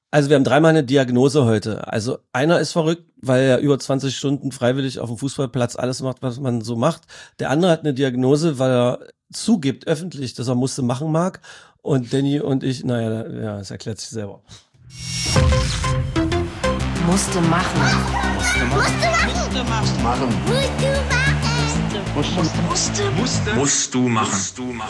Also wir haben dreimal eine Diagnose heute. Also einer ist verrückt, weil er über 20 Stunden freiwillig auf dem Fußballplatz alles macht, was man so macht. Der andere hat eine Diagnose, weil er zugibt öffentlich, dass er musste machen mag. Und Danny und ich, das erklärt sich selber. Musste machen. Musst du machen.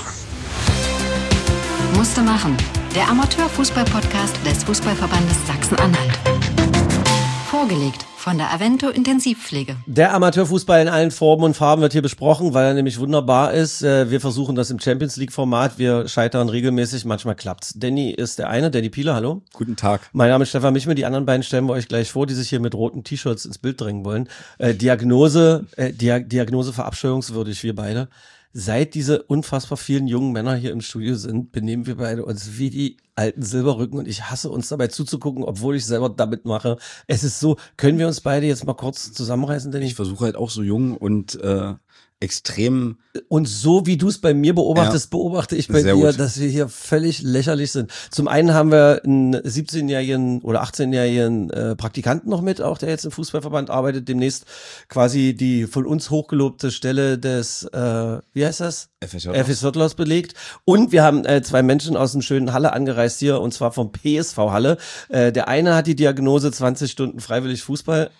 Musste machen. Der Amateurfußball-Podcast des Fußballverbandes Sachsen-Anhalt. Vorgelegt von der Avento Intensivpflege. Der Amateurfußball in allen Formen und Farben wird hier besprochen, weil er nämlich wunderbar ist. Wir versuchen das im Champions-League-Format. Wir scheitern regelmäßig, manchmal klappt's. Danny ist der eine, Danny Pieler, hallo. Guten Tag. Mein Name ist Stefan Michmer, die anderen beiden stellen wir euch gleich vor, die sich hier mit roten T-Shirts ins Bild drängen wollen. Diagnose verabscheuungswürdig, wir beide. Seit diese unfassbar vielen jungen Männer hier im Studio sind, benehmen wir beide uns wie die alten Silberrücken und ich hasse uns dabei zuzugucken, obwohl ich selber damit mache. Es ist so, können wir uns beide jetzt mal kurz zusammenreißen, denn ich versuche halt auch so jung und extrem. Und so wie du es bei mir beobachtest, beobachte ich bei dir, gut, dass wir hier völlig lächerlich sind. Zum einen haben wir einen 17-jährigen oder 18-jährigen Praktikanten noch mit, auch der jetzt im Fußballverband arbeitet, demnächst quasi die von uns hochgelobte Stelle des, wie heißt das? FS Hottlers belegt. Und wir haben zwei Menschen aus dem schönen Halle angereist hier, und zwar vom PSV Halle. Der eine hat die Diagnose 20 Stunden freiwillig Fußball.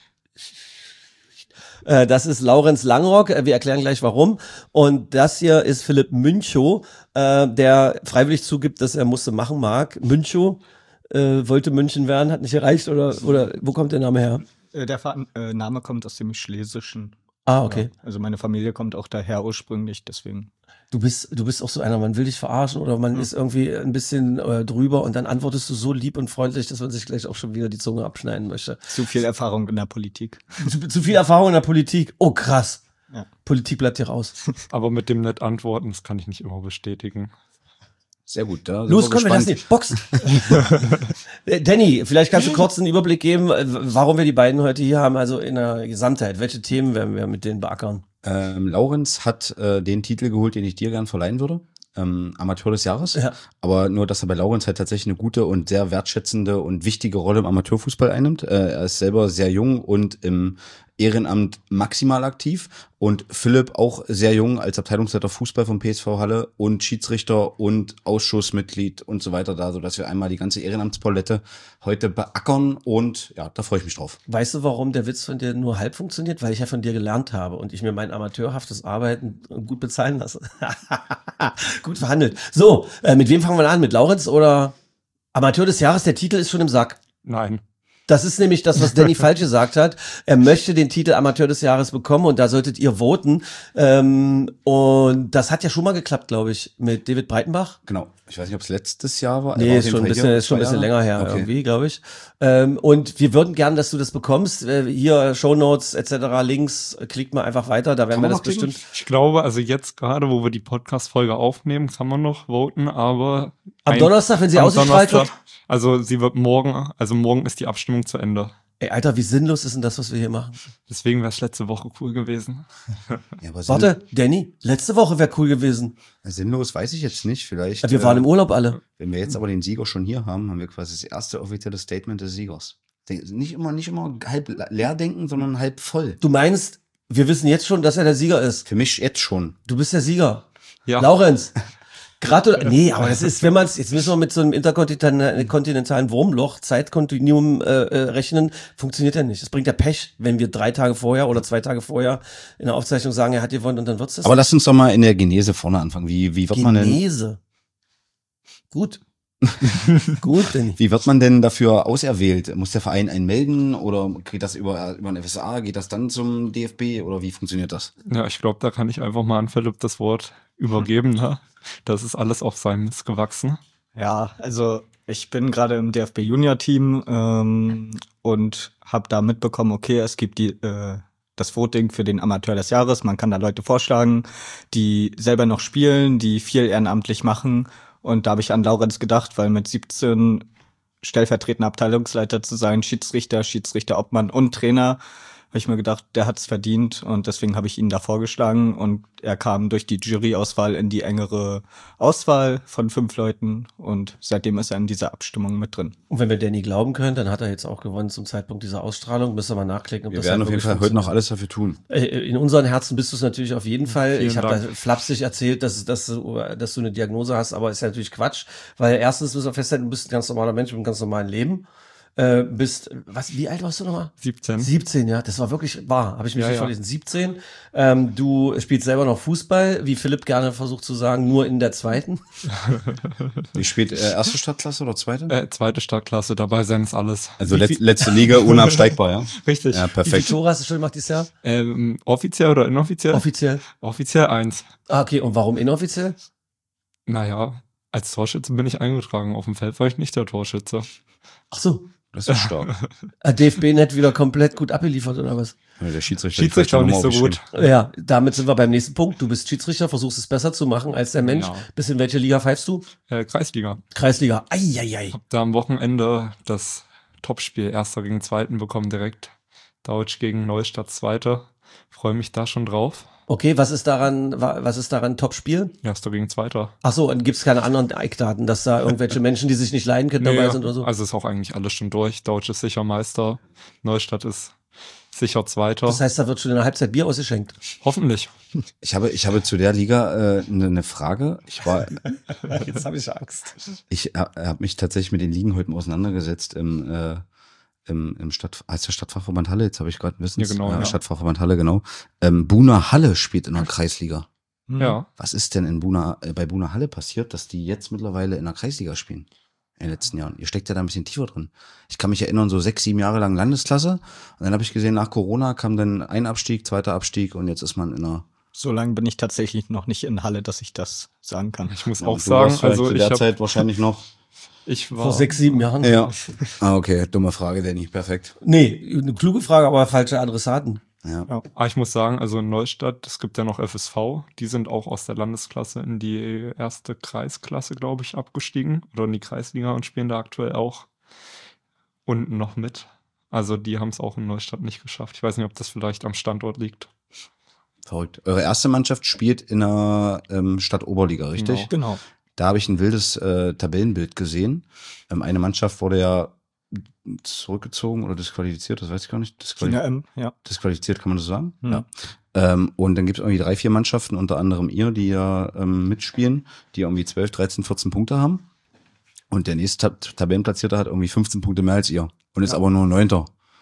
Das ist Laurenz Langrock, wir erklären gleich warum. Und das hier ist Philipp Münchow, der freiwillig zugibt, dass er musste machen mag. Münchow wollte München werden, hat nicht erreicht, oder wo kommt der Name her? Der Name kommt aus dem Schlesischen. Ah, okay. Ja, also meine Familie kommt auch daher ursprünglich, deswegen. Du bist auch so einer, man will dich verarschen oder man ist irgendwie ein bisschen drüber und dann antwortest du so lieb und freundlich, dass man sich gleich auch schon wieder die Zunge abschneiden möchte. Zu viel Erfahrung in der Politik. Zu viel Erfahrung in der Politik. Oh, krass. Ja. Politik bleibt hier raus. Aber mit dem nett antworten, das kann ich nicht immer bestätigen. Sehr gut, da los, komm, wir lassen die Boxen. Danny, vielleicht kannst du kurz einen Überblick geben, warum wir die beiden heute hier haben, also in der Gesamtheit. Welche Themen werden wir mit denen beackern? Laurenz hat den Titel geholt, den ich dir gern verleihen würde. Amateur des Jahres. Ja. Aber nur, dass er bei Laurenz halt tatsächlich eine gute und sehr wertschätzende und wichtige Rolle im Amateurfußball einnimmt. Er ist selber sehr jung und im Ehrenamt maximal aktiv, und Philipp auch sehr jung als Abteilungsleiter Fußball vom PSV Halle und Schiedsrichter und Ausschussmitglied und so weiter da, sodass wir einmal die ganze Ehrenamtspalette heute beackern, und ja, da freue ich mich drauf. Weißt du, warum der Witz von dir nur halb funktioniert? Weil ich ja von dir gelernt habe und ich mir mein amateurhaftes Arbeiten gut bezahlen lasse. Gut verhandelt. So, mit wem fangen wir an? Mit Laurenz oder Amateur des Jahres? Der Titel ist schon im Sack. Nein. Das ist nämlich das, was Danny falsch gesagt hat. Er möchte den Titel Amateur des Jahres bekommen und da solltet ihr voten. Und das hat ja schon mal geklappt, glaube ich, mit David Breitenbach. Genau. Ich weiß nicht, ob es letztes Jahr war. Nee, ist schon ein bisschen länger her, okay, irgendwie, glaube ich. Und wir würden gern, dass du das bekommst. Hier Shownotes etc., Links, klickt mal einfach weiter, da werden wir das bestimmt. Ich glaube, also jetzt gerade, wo wir die Podcast-Folge aufnehmen, kann man noch voten, aber am Donnerstag, wenn sie ausgestrahlt wird? Also sie wird morgen ist die Abstimmung zu Ende. Ey, Alter, wie sinnlos ist denn das, was wir hier machen? Deswegen wäre es letzte Woche cool gewesen. Ja, aber warte, Danny, letzte Woche wäre cool gewesen. Sinnlos weiß ich jetzt nicht, vielleicht. Ja, wir waren im Urlaub alle. Wenn wir jetzt aber den Sieger schon hier haben, haben wir quasi das erste offizielle Statement des Siegers. Nicht immer halb leer denken, sondern halb voll. Du meinst, wir wissen jetzt schon, dass er der Sieger ist? Für mich jetzt schon. Du bist der Sieger. Ja. Laurenz. Nee, aber das ist, wenn man es, jetzt müssen wir mit so einem interkontinentalen Wurmloch, Zeitkontinuum rechnen, funktioniert ja nicht. Das bringt ja Pech, wenn wir 3 Tage vorher oder 2 Tage vorher in der Aufzeichnung sagen, er hat gewonnen, und dann wird's das. Aber lass uns doch mal in der Genese vorne anfangen. Wie wird man denn? Genese. Gut. Gut, Danny. Wie wird man denn dafür auserwählt? Muss der Verein einen melden oder geht das über ein FSA? Geht das dann zum DFB oder wie funktioniert das? Ja, ich glaube, da kann ich einfach mal an Philipp das Wort übergeben. Ne? Das ist alles auf seinem Mist gewachsen. Ja, also ich bin gerade im DFB Junior Team und habe da mitbekommen, okay, es gibt das Voting für den Amateur des Jahres. Man kann da Leute vorschlagen, die selber noch spielen, die viel ehrenamtlich machen. Und da habe ich an Laurenz gedacht, weil mit 17 stellvertretender Abteilungsleiter zu sein, Schiedsrichter, Obmann und Trainer, habe ich mir gedacht, der hat's verdient und deswegen habe ich ihn da vorgeschlagen und er kam durch die Juryauswahl in die engere Auswahl von 5 Leuten und seitdem ist er in dieser Abstimmung mit drin. Und wenn wir Danny glauben können, dann hat er jetzt auch gewonnen zum Zeitpunkt dieser Ausstrahlung. Müssen wir mal nachklicken, ob wir das werden auf jeden Fall heute noch alles dafür tun. In unseren Herzen bist du es natürlich auf jeden Fall. Vielen Ich habe Dank. da flapsig erzählt, dass du eine Diagnose hast, aber ist ja natürlich Quatsch, weil erstens müssen wir festhalten, du bist ein ganz normaler Mensch mit einem ganz normalen Leben. Wie alt warst du nochmal? 17. 17, ja, das war wirklich wahr, habe ich mich Ja, nicht ja. verlesen. 17. Du spielst selber noch Fußball, wie Philipp gerne versucht zu sagen, nur in der zweiten. Ich spiele erste Startklasse oder zweite? Zweite Startklasse, dabei sein ist alles. Also letzte Liga, unabsteigbar, ja? Richtig. Ja, Wie viele perfekt. Tore hast du schon gemacht dieses Jahr? Offiziell oder inoffiziell? Offiziell. Offiziell 1. Ah, okay, und warum inoffiziell? Naja, als Torschütze bin ich eingetragen. Auf dem Feld war ich nicht der Torschütze. Ach so, Das ist stark. DFB nicht wieder komplett gut abgeliefert oder was? Ja, der Schiedsrichter Schiedsrichter die nicht so falsche gut. Nummer Ja, damit sind wir beim nächsten Punkt. Du bist Schiedsrichter, versuchst es besser zu machen als der Mensch. Ja. Bis in welche Liga pfeifst du? Kreisliga. Kreisliga. Eieiei. Hab da am Wochenende das Topspiel Erster gegen Zweiten bekommen direkt. Deutsch gegen Neustadt Zweite. Freue mich da schon drauf. Okay, was ist daran Topspiel? Erster gegen Zweiter. Ach so, und gibt's keine anderen Eckdaten, dass da irgendwelche Menschen, die sich nicht leiden können, dabei sind oder so? Also ist auch eigentlich alles schon durch. Deutsch ist sicher Meister. Neustadt ist sicher Zweiter. Das heißt, da wird schon in der Halbzeit Bier ausgeschenkt. Hoffentlich. Ich habe zu der Liga eine Frage. Jetzt habe ich Angst. Ich habe mich tatsächlich mit den Ligen heute mal auseinandergesetzt heißt der Stadtfachverband Halle, jetzt habe ich gerade wissen. Ja, genau, ja. Stadtfachverband Halle, genau. Buna Halle spielt in der Kreisliga. Ja. Was ist denn bei Buna Halle passiert, dass die jetzt mittlerweile in der Kreisliga spielen? In den letzten Jahren. Ihr steckt ja da ein bisschen tiefer drin. Ich kann mich erinnern, so 6, 7 Jahre lang Landesklasse. Und dann habe ich gesehen, nach Corona kam dann ein Abstieg, zweiter Abstieg und jetzt ist man in einer. So lange bin ich tatsächlich noch nicht in Halle, dass ich das sagen kann. Ich muss Ja, auch und du sagen, warst vielleicht also zu ich der habe Zeit wahrscheinlich noch. Ich war Vor 6, 7 Jahren? Ja. Ah, okay, dumme Frage, Danny. Perfekt. Nee, eine kluge Frage, aber falsche Adressaten. Ja. ich muss sagen, also in Neustadt, es gibt ja noch FSV, die sind auch aus der Landesklasse in die erste Kreisklasse, glaube ich, abgestiegen oder in die Kreisliga und spielen da aktuell auch unten noch mit. Also die haben es auch in Neustadt nicht geschafft. Ich weiß nicht, ob das vielleicht am Standort liegt. Verrückt. Eure erste Mannschaft spielt in der Stadt-Oberliga, richtig? Genau. Da habe ich ein wildes Tabellenbild gesehen. Eine Mannschaft wurde ja zurückgezogen oder disqualifiziert, das weiß ich gar nicht. Ja. Disqualifiziert, kann man das sagen? Hm. Ja. Und dann gibt es irgendwie 3, 4 Mannschaften, unter anderem ihr, die ja mitspielen, die irgendwie 12, 13, 14 Punkte haben. Und der nächste Tabellenplatzierte hat irgendwie 15 Punkte mehr als ihr und ist aber nur 9.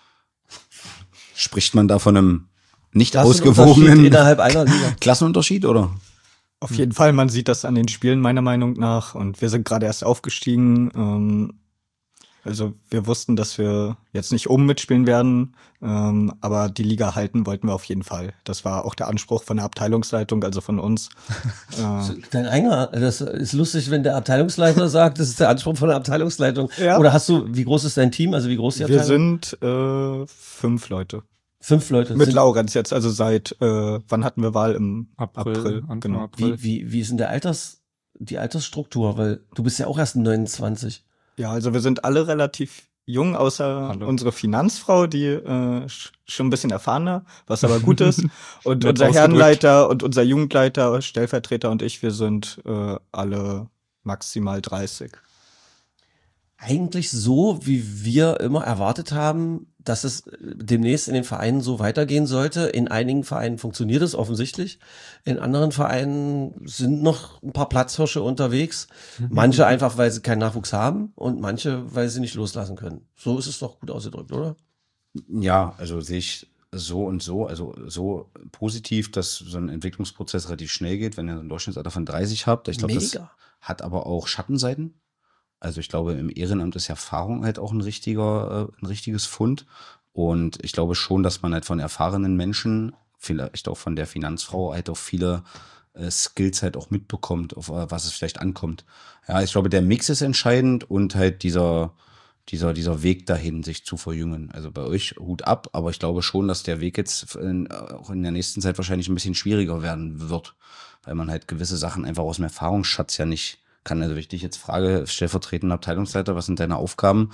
Spricht man da von einem nicht ausgewogenen innerhalb einer Liga. Klassenunterschied, oder? Auf jeden Fall, man sieht das an den Spielen meiner Meinung nach und wir sind gerade erst aufgestiegen. Also wir wussten, dass wir jetzt nicht oben mitspielen werden, aber die Liga halten wollten wir auf jeden Fall. Das war auch der Anspruch von der Abteilungsleitung, also von uns. Dein eigener, das ist lustig, wenn der Abteilungsleiter sagt, das ist der Anspruch von der Abteilungsleitung. Ja. Oder wie groß ist dein Team? Also wie groß ist die Wir Abteilung? sind 5 Leute. 5 Leute. Mit Laurenz jetzt, also seit, wann hatten wir Wahl? Im April. Anfang Genau. April. Wie ist denn die Altersstruktur? Weil du bist ja auch erst 29. Ja, also wir sind alle relativ jung, außer unsere Finanzfrau, die schon ein bisschen erfahrener, was aber gut ist. Und Nett unser ausgedrückt. Herrenleiter und unser Jugendleiter, Stellvertreter und ich, wir sind alle maximal 30. Eigentlich so, wie wir immer erwartet haben, dass es demnächst in den Vereinen so weitergehen sollte. In einigen Vereinen funktioniert es offensichtlich. In anderen Vereinen sind noch ein paar Platzhirsche unterwegs. Manche einfach, weil sie keinen Nachwuchs haben und manche, weil sie nicht loslassen können. So ist es doch gut ausgedrückt, oder? Ja, also sehe ich so und so. Also so positiv, dass so ein Entwicklungsprozess relativ schnell geht, wenn ihr ein Durchschnittsalter von 30 habt. Ich glaube, das Mega. hat aber auch Schattenseiten. Also ich glaube, im Ehrenamt ist Erfahrung halt auch ein richtiges Pfund. Und ich glaube schon, dass man halt von erfahrenen Menschen, vielleicht auch von der Finanzfrau, halt auch viele Skills halt auch mitbekommt, auf was es vielleicht ankommt. Ja, ich glaube, der Mix ist entscheidend und halt dieser Weg dahin, sich zu verjüngen. Also bei euch Hut ab, aber ich glaube schon, dass der Weg jetzt auch in der nächsten Zeit wahrscheinlich ein bisschen schwieriger werden wird, weil man halt gewisse Sachen einfach aus dem Erfahrungsschatz ja nicht kann. Also wenn ich dich jetzt frage, stellvertretender Abteilungsleiter, was sind deine Aufgaben?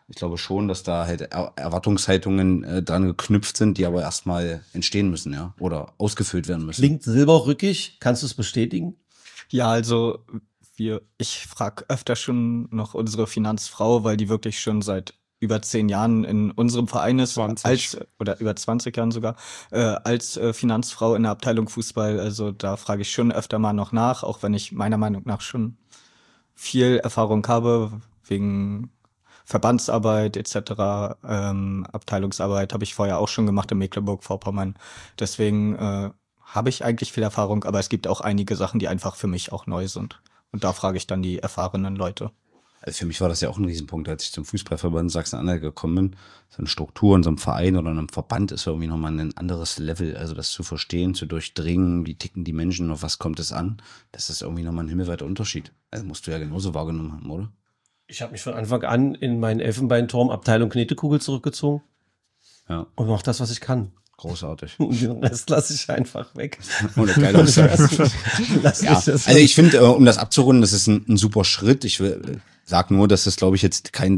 Ich glaube schon, dass da halt Erwartungshaltungen dran geknüpft sind, die aber erstmal entstehen müssen, ja, oder ausgefüllt werden müssen. Klingt silberrückig. Kannst du es bestätigen? Ja, also ich frage öfter schon noch unsere Finanzfrau, weil die wirklich schon seit über 10 Jahren in unserem Verein ist, oder über 20 Jahren sogar, als Finanzfrau in der Abteilung Fußball. Also da frage ich schon öfter mal noch nach, auch wenn ich meiner Meinung nach schon viel Erfahrung habe, wegen Verbandsarbeit etc., Abteilungsarbeit habe ich vorher auch schon gemacht in Mecklenburg-Vorpommern. Deswegen habe ich eigentlich viel Erfahrung, aber es gibt auch einige Sachen, die einfach für mich auch neu sind. Und da frage ich dann die erfahrenen Leute. Also für mich war das ja auch ein Riesenpunkt, als ich zum Fußballverband Sachsen-Anhalt gekommen bin. So eine Struktur in so einem Verein oder in einem Verband ist irgendwie nochmal ein anderes Level. Also das zu verstehen, zu durchdringen, wie ticken die Menschen, auf was kommt es an, das ist irgendwie nochmal ein himmelweiter Unterschied. Also musst du ja genauso wahrgenommen haben, oder? Ich habe mich von Anfang an in meinen Elfenbeinturm Abteilung Knetekugel zurückgezogen. Ja. Und mach das, was ich kann. Großartig. Und den Rest lasse ich einfach weg. Ohne geile Aussage. Ja. Also ich finde, um das abzurunden, das ist ein super Schritt. Ich sag nur, dass das, glaube ich, jetzt kein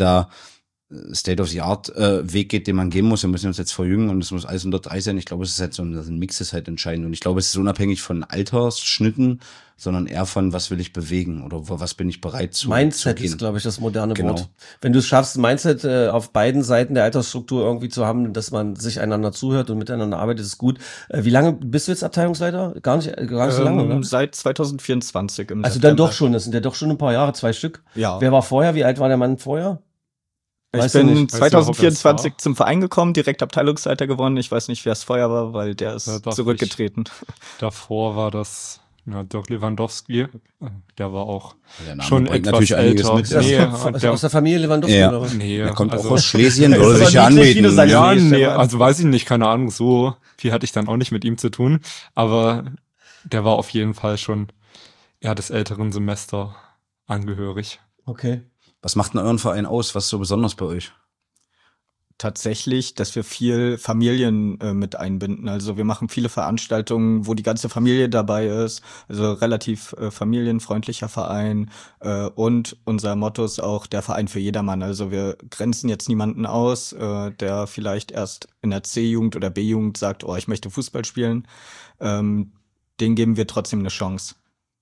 State-of-the-Art-Weg geht, den man gehen muss. Wir müssen uns jetzt verjüngen und es muss alles unter 3 sein. Ich glaube, es ist halt so ein Mix ist halt entscheidend. Und ich glaube, es ist unabhängig von Altersschnitten, sondern eher von, was will ich bewegen oder was bin ich bereit zu Mindset zu gehen. Ist, glaube ich, das moderne Wort. Wenn du es schaffst, Mindset auf beiden Seiten der Altersstruktur irgendwie zu haben, dass man sich einander zuhört und miteinander arbeitet, ist gut. Wie lange bist du jetzt Abteilungsleiter? Gar nicht so lange, oder? Seit 2024 im Also September. Dann doch schon, das sind ja doch schon ein paar Jahre, 2 Stück. Ja. Wer war vorher? Wie alt war der Mann vorher? Ich bin 2024 zum Verein gekommen, direkt Abteilungsleiter geworden. Ich weiß nicht, wer es vorher war, weil der ist zurückgetreten. Davor war das Dirk Lewandowski. Der war auch der schon etwas älter. Mit, aus der Familie Lewandowski, ja. oder was? Nee, der kommt auch aus Schlesien, würde sich ja anbieten. Ja, nee, also weiß ich nicht, keine Ahnung, so viel hatte ich dann auch nicht mit ihm zu tun. Aber der war auf jeden Fall schon des älteren Semester angehörig. Okay. Was macht denn euren Verein aus? Was ist so besonders bei euch? Tatsächlich, dass wir viel Familien mit einbinden. Also wir machen viele Veranstaltungen, wo die ganze Familie dabei ist. Also relativ familienfreundlicher Verein. Und unser Motto ist auch der Verein für jedermann. Also wir grenzen jetzt niemanden aus, der vielleicht erst in der C-Jugend oder B-Jugend sagt, ich möchte Fußball spielen. Den geben wir trotzdem eine Chance.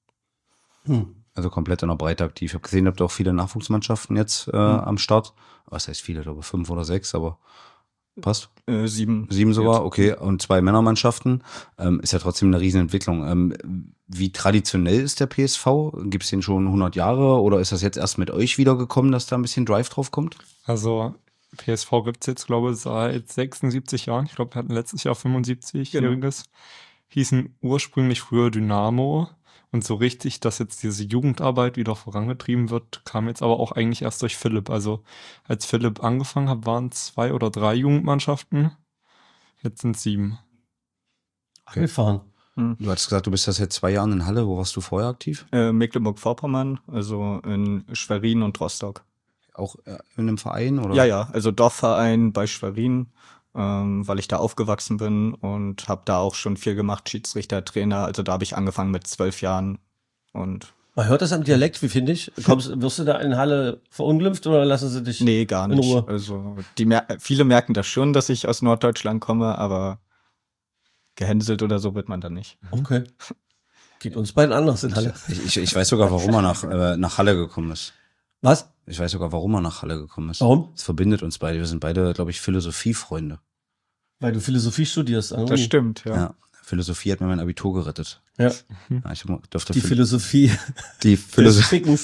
Also komplett in der Breite aktiv. Ich habe gesehen, ihr habt auch viele Nachwuchsmannschaften jetzt am Start. Was heißt viele? Ich glaube 5 oder 6, aber passt? 7. 7 sogar, okay. Und 2 Männermannschaften. Ist ja trotzdem eine Riesenentwicklung. Wie traditionell ist der PSV? Gibt es den schon 100 Jahre oder ist das jetzt erst mit euch wiedergekommen, dass da ein bisschen Drive drauf kommt? Also PSV gibt es jetzt, glaube ich, seit 76 Jahren. Ich glaube, wir hatten letztes Jahr 75-Jähriges. Hießen ursprünglich früher Dynamo. Und so richtig, dass jetzt diese Jugendarbeit wieder vorangetrieben wird, kam jetzt aber auch eigentlich erst durch Philipp. Also als Philipp angefangen hat, waren 2 oder 3 Jugendmannschaften. Jetzt sind 7. Okay. Gefahren. Du hattest gesagt, du bist ja seit 2 Jahren in Halle. Wo warst du vorher aktiv? Mecklenburg-Vorpommern, also in Schwerin und Rostock. Auch in einem Verein? Oder? Ja, also Dorfverein bei Schwerin. Weil ich da aufgewachsen bin und habe da auch schon viel gemacht, Schiedsrichter, Trainer. Also da habe ich angefangen mit 12 Jahren. Und man hört das am Dialekt, wie finde ich? Wirst du da in Halle verunglimpft oder lassen sie dich Nee, gar nicht. in Ruhe? Also viele merken das schon, dass ich aus Norddeutschland komme, aber gehänselt oder so wird man dann nicht. Okay. Geht uns beiden anders in Halle. Ich weiß sogar, warum er nach Halle gekommen ist. Was? Ich weiß sogar, warum er nach Halle gekommen ist. Warum? Es verbindet uns beide. Wir sind beide, glaube ich, Philosophiefreunde. Weil du Philosophie studierst. An das stimmt, ja. Philosophie hat mir mein Abitur gerettet. Ja. Ich durfte Die Philosophie. Die Philosophie.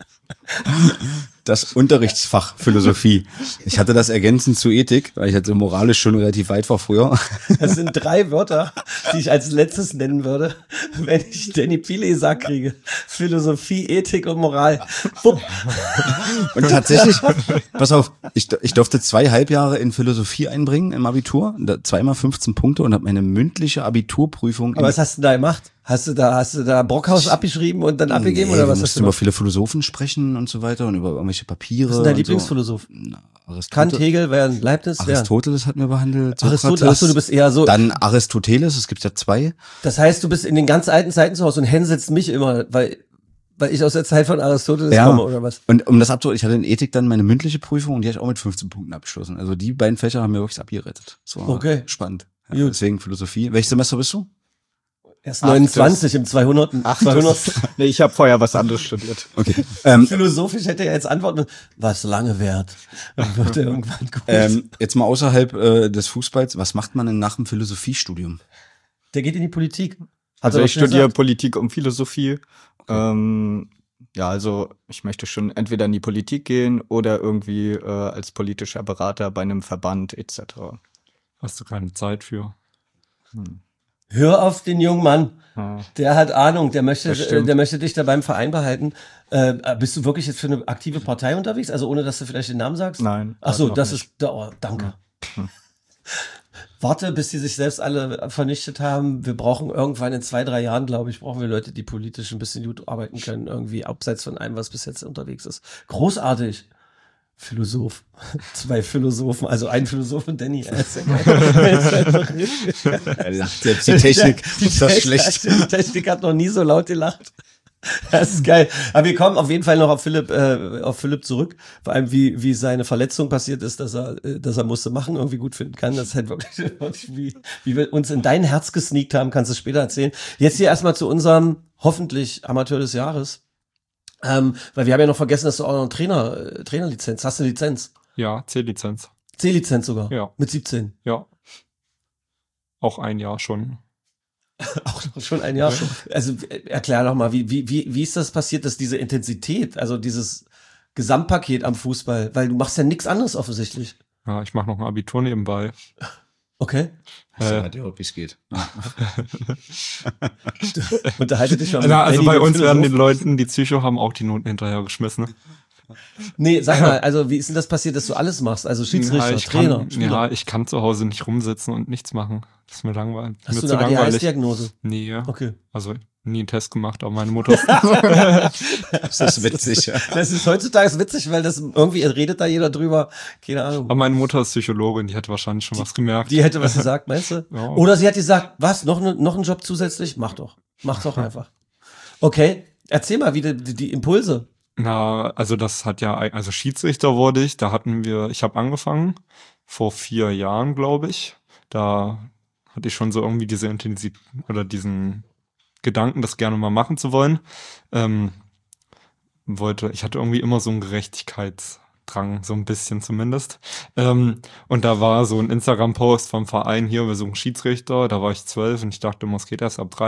Das Unterrichtsfach Philosophie. Ich hatte das ergänzend zu Ethik, weil ich halt so moralisch schon relativ weit war früher. Das sind 3 Wörter, die ich als letztes nennen würde, wenn ich Danny Pilesak kriege. Philosophie, Ethik und Moral. Bupp. Und tatsächlich, pass auf, ich durfte 2 Halbjahre in Philosophie einbringen im Abitur, 2 mal 15 Punkte und habe meine mündliche Abiturprüfung. Aber was hast du da gemacht? Hast du da Brockhaus abgeschrieben und dann abgegeben oder was? Wir mussten über viele Philosophen sprechen und so weiter und über irgendwelche Papiere. Was ist dein Lieblingsphilosoph? So. Kant, Hegel, Leibniz? Aristoteles hatten wir behandelt. Aristoteles, achso, du bist eher so. Dann Aristoteles, es gibt ja 2. Das heißt, du bist in den ganz alten Zeiten zu Hause und hänselst mich immer, weil Weil ich aus der Zeit von Aristoteles komme, oder was? Und um das abzuholen, ich hatte in Ethik dann meine mündliche Prüfung und die hatte ich auch mit 15 Punkten abgeschlossen. Also die beiden Fächer haben mir wirklich abgerettet. Das war spannend. Ja, deswegen Philosophie. Welches Semester bist du? Erst 29 im 200. Nee, ich habe vorher was anderes studiert. Okay. Philosophisch hätte er jetzt antworten, was lange währt. Dann wird er irgendwann gut. Jetzt mal außerhalb des Fußballs, was macht man denn nach dem Philosophiestudium? Der geht in die Politik. Also ich studiere Politik und Philosophie. Okay. Ja, also ich möchte schon entweder in die Politik gehen oder irgendwie als politischer Berater bei einem Verband etc. Hast du keine Zeit für? Hör auf den jungen Mann. Der hat Ahnung, der möchte dich da beim Verein behalten. Bist du wirklich jetzt für eine aktive Partei unterwegs? Also ohne, dass du vielleicht den Namen sagst? Nein. Ach so, das ist, danke. Warte, bis die sich selbst alle vernichtet haben. Wir brauchen irgendwann in 2-3 Jahren, glaube ich, brauchen wir Leute, die politisch ein bisschen gut arbeiten können, irgendwie abseits von allem, was bis jetzt unterwegs ist. Großartig. Philosoph. 2 Philosophen, also ein Philosoph und Danny. Selbst die Technik ist das schlecht. Die Technik hat noch nie so laut gelacht. Das ist geil. Aber wir kommen auf jeden Fall noch auf Philipp zurück. Vor allem, wie seine Verletzung passiert ist, dass er musste machen, irgendwie gut finden kann. Das ist halt wirklich wie wir uns in dein Herz gesneakt haben, kannst du später erzählen. Jetzt hier erstmal zu unserem, hoffentlich, Amateur des Jahres. Weil wir haben ja noch vergessen, dass du auch noch eine Trainerlizenz hast. Du eine Lizenz? Ja, C-Lizenz. C-Lizenz sogar? Ja. Mit 17? Ja. Auch ein Jahr schon. Auch schon ein Jahr. Also erklär doch mal, wie ist das passiert, dass diese Intensität, also dieses Gesamtpaket am Fußball, weil du machst ja nichts anderes offensichtlich. Ja, ich mache noch ein Abitur nebenbei. Okay. Wie es geht. Unterhalte dich schon. Also bei uns werden den Leuten, die Psycho haben, auch die Noten hinterhergeschmissen. Ne? Nee, sag mal, also wie ist denn das passiert, dass du alles machst? Also Schiedsrichter, Trainer, Spieler? Ja, ich kann zu Hause nicht rumsitzen und nichts machen. Das ist mir langweilig. Hast du eine ADHS-Diagnose? Nee, ja. Okay. Also nie einen Test gemacht, aber meine Mutter. Das ist witzig, ja. Das ist heutzutage witzig, weil das irgendwie redet da jeder drüber. Keine Ahnung. Aber meine Mutter ist Psychologin, die hätte wahrscheinlich schon was gemerkt. Die hätte was gesagt, meinst du? Ja. Oder sie hat gesagt, was, noch einen Job zusätzlich? Mach doch einfach. Okay, erzähl mal, wie die Impulse. Na, also das hat ja, also Schiedsrichter wurde ich, ich habe angefangen, vor 4 Jahren, glaube ich. Da hatte ich schon so irgendwie diese Intensität oder diesen Gedanken, das gerne mal machen zu wollen. Ich hatte irgendwie immer so einen Gerechtigkeitsdrang, so ein bisschen zumindest. Und da war so ein Instagram-Post vom Verein hier, wir suchen Schiedsrichter, da war ich 12 und ich dachte, es geht erst ab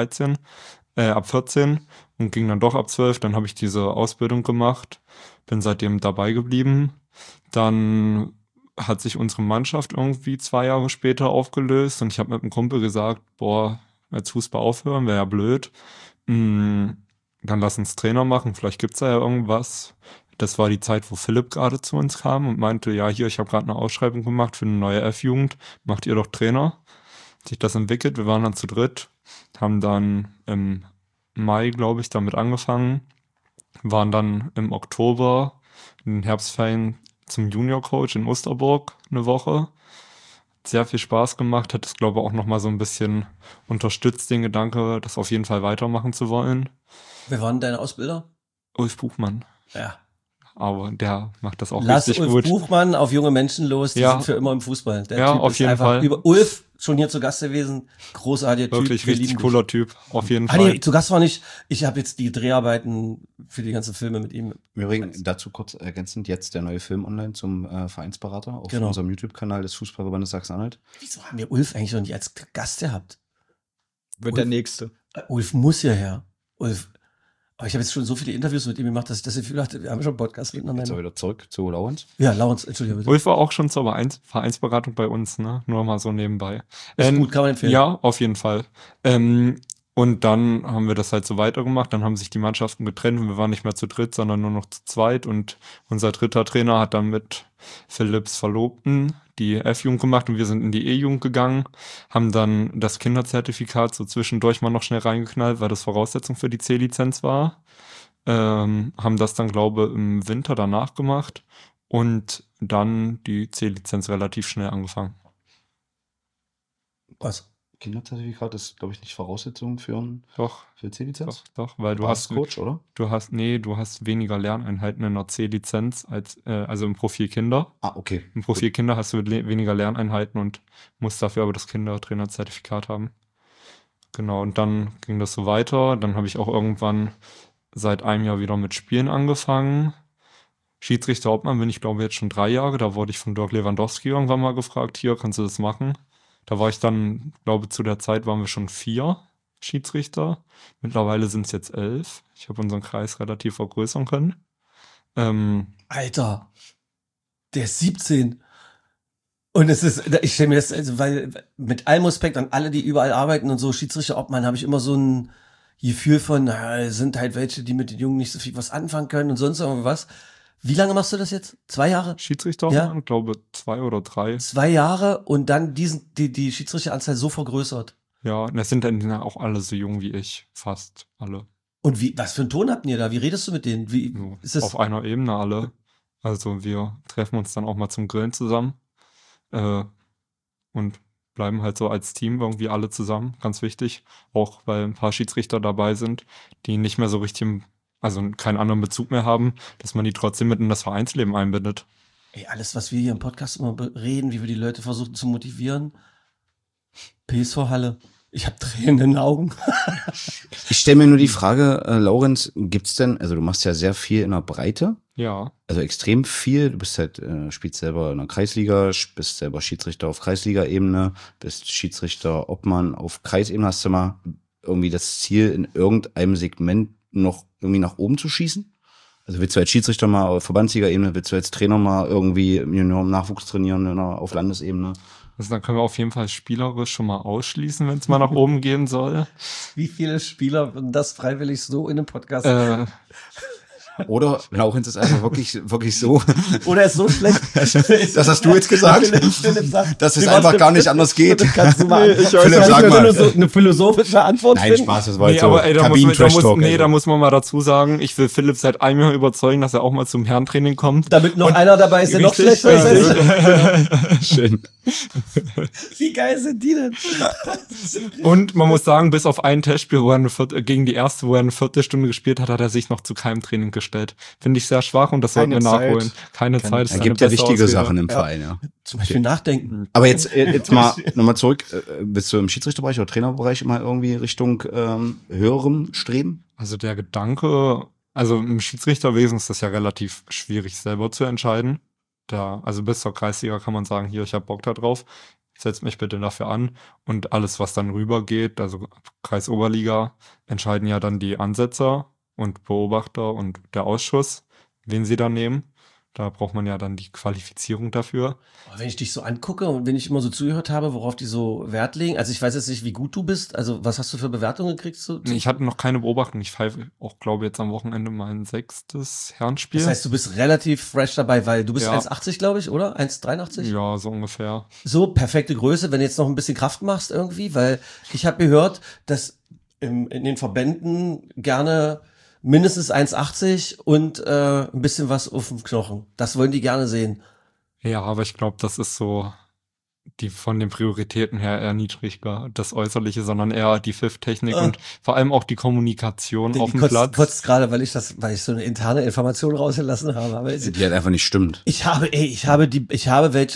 14 und ging dann doch ab 12. Dann habe ich diese Ausbildung gemacht, bin seitdem dabei geblieben. Dann hat sich unsere Mannschaft irgendwie 2 Jahre später aufgelöst und ich habe mit einem Kumpel gesagt, jetzt Fußball aufhören, wäre ja blöd. Dann lass uns Trainer machen, vielleicht gibt's da ja irgendwas. Das war die Zeit, wo Philipp gerade zu uns kam und meinte, ja, hier, ich habe gerade eine Ausschreibung gemacht für eine neue F-Jugend, macht ihr doch Trainer. Hat sich das entwickelt, wir waren dann zu dritt, haben dann im Mai, glaube ich, damit angefangen, waren dann im Oktober in den Herbstferien zum Junior-Coach in Osterburg eine Woche. Sehr viel Spaß gemacht, hat es, glaube ich, auch nochmal so ein bisschen unterstützt, den Gedanke, das auf jeden Fall weitermachen zu wollen. Wer waren deine Ausbilder? Ulf Buchmann. Ja. Aber der macht das auch Lass richtig Ulf gut. Buchmann auf junge Menschen los, die sind für immer im Fußball. Der ja, Typ auf ist jeden einfach Fall. Ulf, schon hier zu Gast gewesen, großartiger Typ. Wirklich richtig cooler Typ, auf jeden Fall. Fall. Nee, zu Gast war nicht, ich habe jetzt die Dreharbeiten für die ganzen Filme mit ihm. Wir bringen dazu kurz ergänzend jetzt der neue Film online zum Vereinsberater auf unserem YouTube-Kanal des Fußballverbandes Sachsen-Anhalt. Wieso haben wir Ulf eigentlich noch nicht als Gast gehabt? Wird der Nächste. Ulf muss hierher. Ulf. Aber ich habe jetzt schon so viele Interviews mit ihm gemacht, dass ich das Gefühl hatte, wir haben schon einen Podcast miteinander. Jetzt wieder zurück zu Laurens. Ja, Laurens, Entschuldigung. Bitte. Ulf war auch schon zur Vereinsberatung bei uns, ne? Nur mal so nebenbei. Ist gut, kann man empfehlen. Ja, auf jeden Fall. Und dann haben wir das halt so weitergemacht. Dann haben sich die Mannschaften getrennt und wir waren nicht mehr zu dritt, sondern nur noch zu zweit. Und unser dritter Trainer hat dann mit Philipps Verlobten die F-Jugend gemacht und wir sind in die E-Jugend gegangen, haben dann das Kinderzertifikat so zwischendurch mal noch schnell reingeknallt, weil das Voraussetzung für die C-Lizenz war. Haben das dann, glaube ich, im Winter danach gemacht und dann die C-Lizenz relativ schnell angefangen. Was? Kinderzertifikat ist, glaube ich, nicht Voraussetzung für C-Lizenz? Doch, weil du hast Coach, oder? Du hast weniger Lerneinheiten in der C-Lizenz als also im Profil Kinder. Okay. Im Profil Kinder hast du weniger Lerneinheiten und musst dafür aber das Kindertrainerzertifikat haben. Genau, und dann ging das so weiter. Dann habe ich auch irgendwann seit einem Jahr wieder mit Spielen angefangen. Schiedsrichter Obmann bin ich, glaube ich, jetzt schon 3 Jahre. Da wurde ich von Dirk Lewandowski irgendwann mal gefragt, hier, kannst du das machen? Da war ich dann, glaube zu der Zeit waren wir schon 4 Schiedsrichter. Mittlerweile sind es jetzt 11. Ich habe unseren Kreis relativ vergrößern können. Alter, der ist 17. Und es ist, ich stelle mir das, also, weil mit allem Respekt an alle, die überall arbeiten und so, Schiedsrichter Obmann, habe ich immer so ein Gefühl von, naja, sind halt welche, die mit den Jungen nicht so viel was anfangen können und sonst irgendwas. Wie lange machst du das jetzt? 2 Jahre? Schiedsrichter, ja? Ich glaube 2 oder 3. 2 Jahre und dann die Schiedsrichteranzahl so vergrößert. Ja, und das sind dann auch alle so jung wie ich, fast alle. Und was für einen Ton habt ihr da? Wie redest du mit denen? Wie so, ist das? Auf einer Ebene alle. Also wir treffen uns dann auch mal zum Grillen zusammen und bleiben halt so als Team irgendwie alle zusammen, ganz wichtig. Auch weil ein paar Schiedsrichter dabei sind, die nicht mehr so richtig also keinen anderen Bezug mehr haben, dass man die trotzdem mit in das Vereinsleben einbindet. Ey, alles, was wir hier im Podcast immer reden, wie wir die Leute versuchen zu motivieren. PSV Halle. Ich habe Tränen in den Augen. Ich stelle mir nur die Frage, Laurenz, gibt's denn, also du machst ja sehr viel in der Breite. Ja. Also extrem viel. Du bist halt, spielst selber in der Kreisliga, bist selber Schiedsrichter auf Kreisliga-Ebene, bist Schiedsrichter Obmann auf Kreisebene. Hast du mal irgendwie das Ziel, in irgendeinem Segment noch irgendwie nach oben zu schießen? Also willst du als Schiedsrichter mal auf Verbandsliga-Ebene, willst du als Trainer mal irgendwie im Nachwuchs trainieren auf Landesebene? Also dann können wir auf jeden Fall spielerisch schon mal ausschließen, wenn es mal nach oben gehen soll. Wie viele Spieler würden das freiwillig so in einem Podcast? Oder Laurenz ist einfach wirklich so. Oder er ist so schlecht. Das hast du jetzt gesagt. Philipp sagt, dass es einfach gar nicht anders geht. Kannst du mal Philipp, sag mal. So eine philosophische Antwort Nein, finden? Spaß, das war jetzt so da muss man mal dazu sagen, ich will Philipp seit einem Jahr überzeugen, dass er auch mal zum Herrentraining kommt. Damit noch einer dabei ist, der noch schlechter ist. Schön. Wie geil sind die denn? Und man muss sagen, bis auf ein Testspiel, wo er gegen die erste, wo er eine Viertelstunde gespielt hat, hat er sich noch zu keinem Training gestellt. Finde ich sehr schwach und das sollten wir nachholen. Keine Zeit. Es gibt ja wichtige Sachen im Verein, ja. Zum Beispiel nachdenken. Aber jetzt mal nochmal zurück. Bist du im Schiedsrichterbereich oder Trainerbereich immer irgendwie Richtung höherem Streben? Also der Gedanke, also im Schiedsrichterwesen ist das ja relativ schwierig selber zu entscheiden. Also bis zur Kreisliga kann man sagen, hier, ich habe Bock da drauf. Setzt mich bitte dafür an. Und alles, was dann rübergeht, also Kreisoberliga, entscheiden ja dann die Ansetzer und Beobachter und der Ausschuss, wen sie da nehmen. Da braucht man ja dann die Qualifizierung dafür. Wenn ich dich so angucke und wenn ich immer so zugehört habe, worauf die so Wert legen, also ich weiß jetzt nicht, wie gut du bist, also was hast du für Bewertungen gekriegt? Ich hatte noch keine Beobachtung. Ich pfeife auch, glaube ich, jetzt am Wochenende mein 6. Herrenspiel. Das heißt, du bist relativ fresh dabei, weil du bist 1,80, glaube ich, oder? 1,83? Ja, so ungefähr. So, perfekte Größe, wenn du jetzt noch ein bisschen Kraft machst irgendwie, weil ich habe gehört, dass in den Verbänden gerne mindestens 1,80 und ein bisschen was auf dem Knochen. Das wollen die gerne sehen. Ja, aber ich glaube, das ist so die von den Prioritäten her eher niedriger, das Äußerliche, sondern eher die Pfifftechnik und vor allem auch die Kommunikation auf dem Platz. Kurz gerade, weil ich so eine interne Information rausgelassen habe. Aber die halt einfach nicht stimmt. Ich habe welche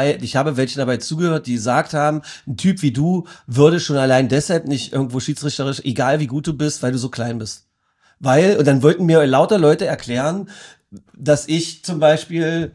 dabei zugehört, die gesagt haben, ein Typ wie du würde schon allein deshalb nicht irgendwo schiedsrichterisch, egal wie gut du bist, weil du so klein bist. Und dann wollten mir lauter Leute erklären, dass ich zum Beispiel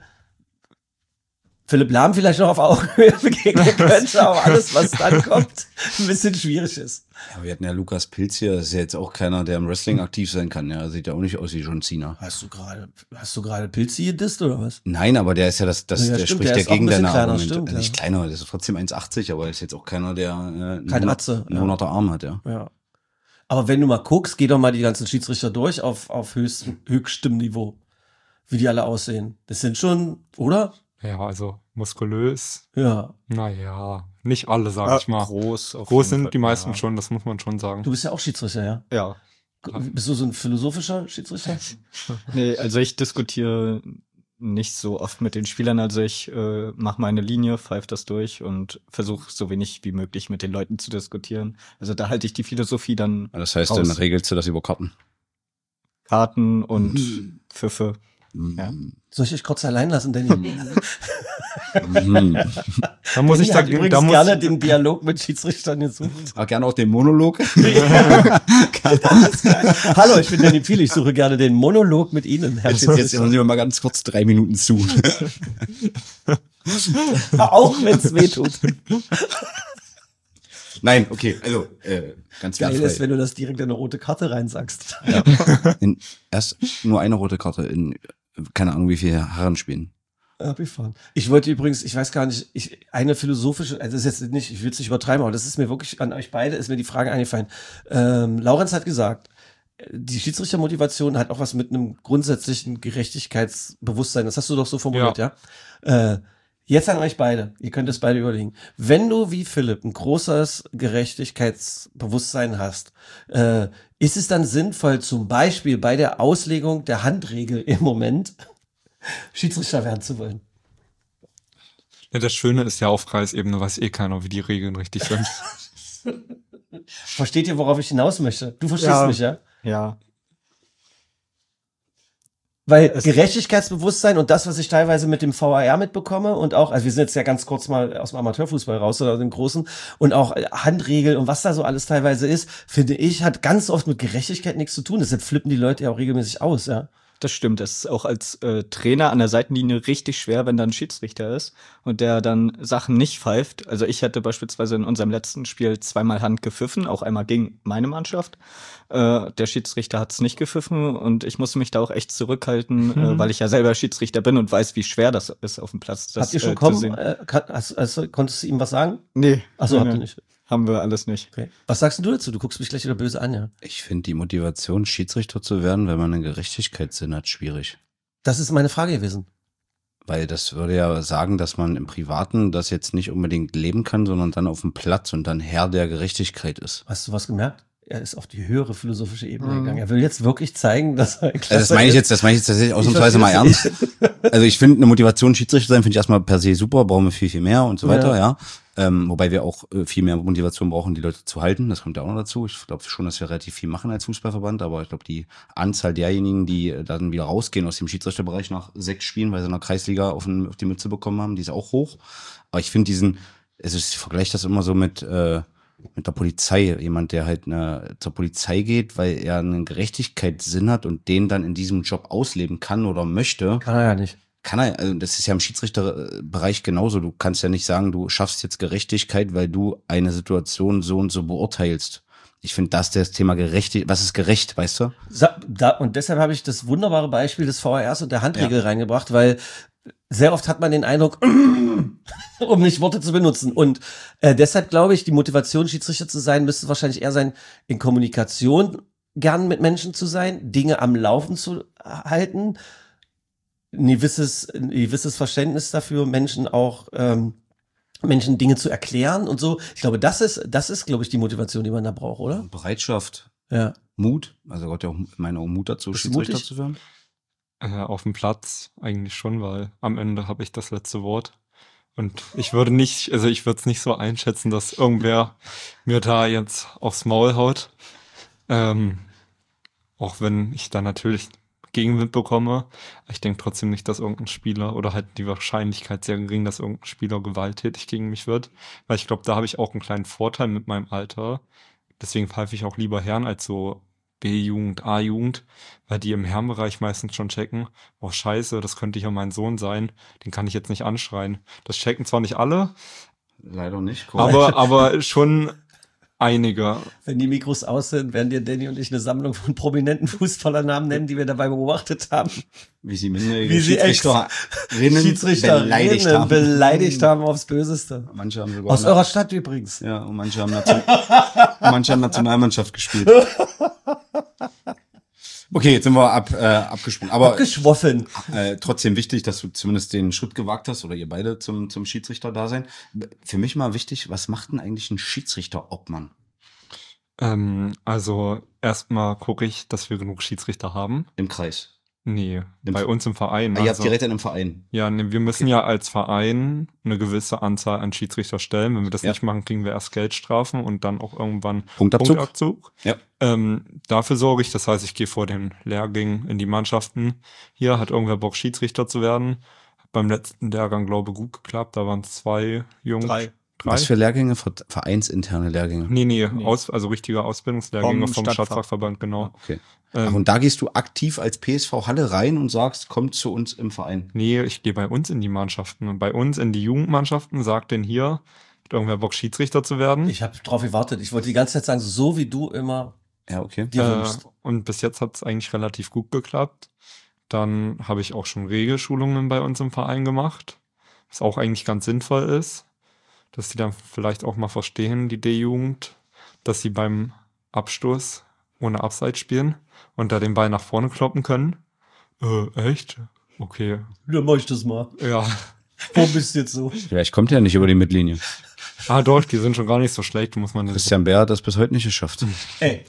Philipp Lahm vielleicht noch auf Augenhöhe begegnen könnte, aber alles, was dann kommt, ein bisschen schwierig ist. Ja, wir hatten ja Lukas Pilz hier, das ist ja jetzt auch keiner, der im Wrestling aktiv sein kann. Ja, sieht ja auch nicht aus wie John Cena. Hast du gerade Pilzi gedisst oder was? Nein, aber der ist ja der spricht ja gegen deine Argumente. Stimmt, nicht kleiner, der ist trotzdem 1,80, aber er ist jetzt auch keiner, der einen 100er Arm hat, ja. Ja. Aber wenn du mal guckst, geh doch mal die ganzen Schiedsrichter durch auf höchstem Niveau. Wie die alle aussehen. Das sind schon, oder? Ja, also muskulös. Ja. Naja, nicht alle, sag ich mal. Groß sind die meisten schon, das muss man schon sagen. Du bist ja auch Schiedsrichter, ja? Ja. Bist du so ein philosophischer Schiedsrichter? Nee, also ich diskutiere nicht so oft mit den Spielern. Also ich mache meine Linie, pfeife das durch und versuche so wenig wie möglich mit den Leuten zu diskutieren. Also da halte ich die Philosophie dann Das heißt, raus. dann regelst du das über Karten? Karten und Pfiffe. Ja. Soll ich dich kurz allein lassen, Danny? Da muss ich Danny hat sagen, übrigens gerne den Dialog mit Schiedsrichtern gesucht. Aber gerne auch den Monolog. Hallo, ich bin Danny Piel, ich suche gerne den Monolog mit Ihnen, Herr Jetzt Schiedsrichter. hören Sie mal ganz kurz 3 Minuten zu. Auch wenn es weh tut. Nein, okay, also ganz Geil wertfrei. ist, wenn du das direkt in eine rote Karte reinsagst. Ja. Erst nur eine rote Karte in keine Ahnung wie viele Herrenspielen. Abgefahren. Ich wollte übrigens, ich weiß gar nicht, eine philosophische, also das ist jetzt nicht, ich will es nicht übertreiben, aber das ist mir wirklich an euch beide, ist mir die Frage eingefallen. Laurenz hat gesagt, die Schiedsrichtermotivation hat auch was mit einem grundsätzlichen Gerechtigkeitsbewusstsein. Das hast du doch so formuliert, ja? Jetzt an euch beide. Ihr könnt es beide überlegen. Wenn du wie Philipp ein großes Gerechtigkeitsbewusstsein hast, ist es dann sinnvoll, zum Beispiel bei der Auslegung der Handregel im Moment Schiedsrichter werden zu wollen? Ja, das Schöne ist ja, auf Kreisebene weiß eh keiner, wie die Regeln richtig sind. Versteht ihr, worauf ich hinaus möchte? Du verstehst mich, ja? Ja. Weil Gerechtigkeitsbewusstsein und das, was ich teilweise mit dem VAR mitbekomme und auch, also wir sind jetzt ja ganz kurz mal aus dem Amateurfußball raus oder aus dem Großen und auch Handregel und was da so alles teilweise ist, finde ich, hat ganz oft mit Gerechtigkeit nichts zu tun. Deshalb flippen die Leute ja auch regelmäßig aus, ja. Das stimmt. Das ist auch als Trainer an der Seitenlinie richtig schwer, wenn da ein Schiedsrichter ist und der dann Sachen nicht pfeift. Also ich hätte beispielsweise in unserem letzten Spiel 2-mal Hand gepfiffen, auch einmal gegen meine Mannschaft. Der Schiedsrichter hat es nicht gepfiffen und ich musste mich da auch echt zurückhalten, weil ich ja selber Schiedsrichter bin und weiß, wie schwer das ist auf dem Platz. Das, Habt ihr schon konntest du ihm was sagen? Nee. Achso, habt ihr nicht. Haben wir alles nicht. Okay. Was sagst du dazu? Du guckst mich gleich wieder böse an, ja. Ich finde die Motivation, Schiedsrichter zu werden, wenn man einen Gerechtigkeitssinn hat, schwierig. Das ist meine Frage gewesen. Weil das würde ja sagen, dass man im Privaten das jetzt nicht unbedingt leben kann, sondern dann auf dem Platz und dann Herr der Gerechtigkeit ist. Hast du was gemerkt? Er ist auf die höhere philosophische Ebene gegangen. Er will jetzt wirklich zeigen, dass er also das meine ich jetzt tatsächlich ausnahmsweise mal ernst. Also ich finde, eine Motivation, Schiedsrichter sein, finde ich erstmal per se super, brauchen wir viel mehr und so weiter, ja. Wobei wir auch viel mehr Motivation brauchen, die Leute zu halten. Das kommt ja auch noch dazu. Ich glaube schon, dass wir relativ viel machen als Fußballverband, aber ich glaube, die Anzahl derjenigen, die dann wieder rausgehen aus dem Schiedsrichterbereich nach 6 Spielen, weil sie in der Kreisliga auf die Mütze bekommen haben, die ist auch hoch. Aber ich finde ich vergleiche das immer so mit der Polizei. Jemand, der halt zur Polizei geht, weil er einen Gerechtigkeitssinn hat und den dann in diesem Job ausleben kann oder möchte. Kann er ja nicht. Also das ist ja im Schiedsrichterbereich genauso. Du kannst ja nicht sagen, du schaffst jetzt Gerechtigkeit, weil du eine Situation so und so beurteilst. Ich finde, das Thema was ist gerecht, weißt du? Und deshalb habe ich das wunderbare Beispiel des VARs und der Handregel reingebracht, weil sehr oft hat man den Eindruck, um nicht Worte zu benutzen. Und deshalb glaube ich, die Motivation, Schiedsrichter zu sein, müsste wahrscheinlich eher sein, in Kommunikation gern mit Menschen zu sein, Dinge am Laufen zu halten, ein gewisses Verständnis dafür, Menschen Dinge zu erklären und so. Ich glaube, das ist, glaube ich, die Motivation, die man da braucht, oder? Bereitschaft. Ja. Mut. Also gehört ja auch meine Mut dazu, Schiedsrichter zu werden. Auf dem Platz eigentlich schon, weil am Ende habe ich das letzte Wort. Und ich würde es nicht so einschätzen, dass irgendwer mir da jetzt aufs Maul haut. Auch wenn ich da natürlich Gegenwind bekomme. Ich denke trotzdem nicht, dass irgendein Spieler oder halt die Wahrscheinlichkeit sehr gering, dass irgendein Spieler gewalttätig gegen mich wird. Weil ich glaube, da habe ich auch einen kleinen Vorteil mit meinem Alter. Deswegen pfeife ich auch lieber Herren als so B-Jugend, A-Jugend, weil die im Herrenbereich meistens schon checken, oh scheiße, das könnte ja mein Sohn sein, den kann ich jetzt nicht anschreien. Das checken zwar nicht alle. Leider nicht. Aber schon einige. Wenn die Mikros aus sind, werden dir Danny und ich eine Sammlung von prominenten Fußballernamen nennen, die wir dabei beobachtet haben. Wie sie Schiedsrichterinnen beleidigt haben aufs Böseste. Manche haben sogar aus eurer Stadt übrigens. Ja, und manche haben Nationalmannschaft gespielt. Okay, jetzt sind wir abgesprungen. Aber abgeschwoffen. Trotzdem wichtig, dass du zumindest den Schritt gewagt hast, oder ihr beide zum Schiedsrichter-Dasein. Für mich mal wichtig, was macht denn eigentlich ein Schiedsrichter-Obmann? Also erstmal gucke ich, dass wir genug Schiedsrichter haben. Im Kreis. Nee, bei uns im Verein. Ihr habt direkt in einem Verein. Ja, nee, wir müssen ja als Verein eine gewisse Anzahl an Schiedsrichter stellen. Wenn wir das nicht machen, kriegen wir erst Geldstrafen und dann auch irgendwann Punktabzug. Ja. Dafür sorge ich, das heißt, ich gehe vor den Lehrgängen in die Mannschaften. Hier hat irgendwer Bock, Schiedsrichter zu werden. Hat beim letzten Lehrgang, glaube ich, gut geklappt. Da waren 2 Jungs. 3. Was für Lehrgänge? Vereinsinterne Lehrgänge? Nee. Also richtige Ausbildungslehrgänge vom Stadtfachverband, genau. Okay. Und da gehst du aktiv als PSV Halle rein und sagst, kommt zu uns im Verein? Nee, ich gehe bei uns in die Mannschaften. Und bei uns in die Jugendmannschaften, sagt denn hier, hat irgendwer Bock, Schiedsrichter zu werden? Ich habe drauf gewartet. Ich wollte die ganze Zeit sagen, so wie du immer. Ja, okay. Und bis jetzt hat es eigentlich relativ gut geklappt. Dann habe ich auch schon Regelschulungen bei uns im Verein gemacht, was auch eigentlich ganz sinnvoll ist, dass die dann vielleicht auch mal verstehen, die D-Jugend, dass sie beim Abstoß ohne Abseits spielen und da den Ball nach vorne kloppen können. Echt? Okay. Dann mach ich das mal. Ja. Warum bist du jetzt so? Vielleicht kommt er nicht über die Mittellinie. Doch, die sind schon gar nicht so schlecht, muss man nicht. Christian Bär hat das bis heute nicht geschafft. Ey.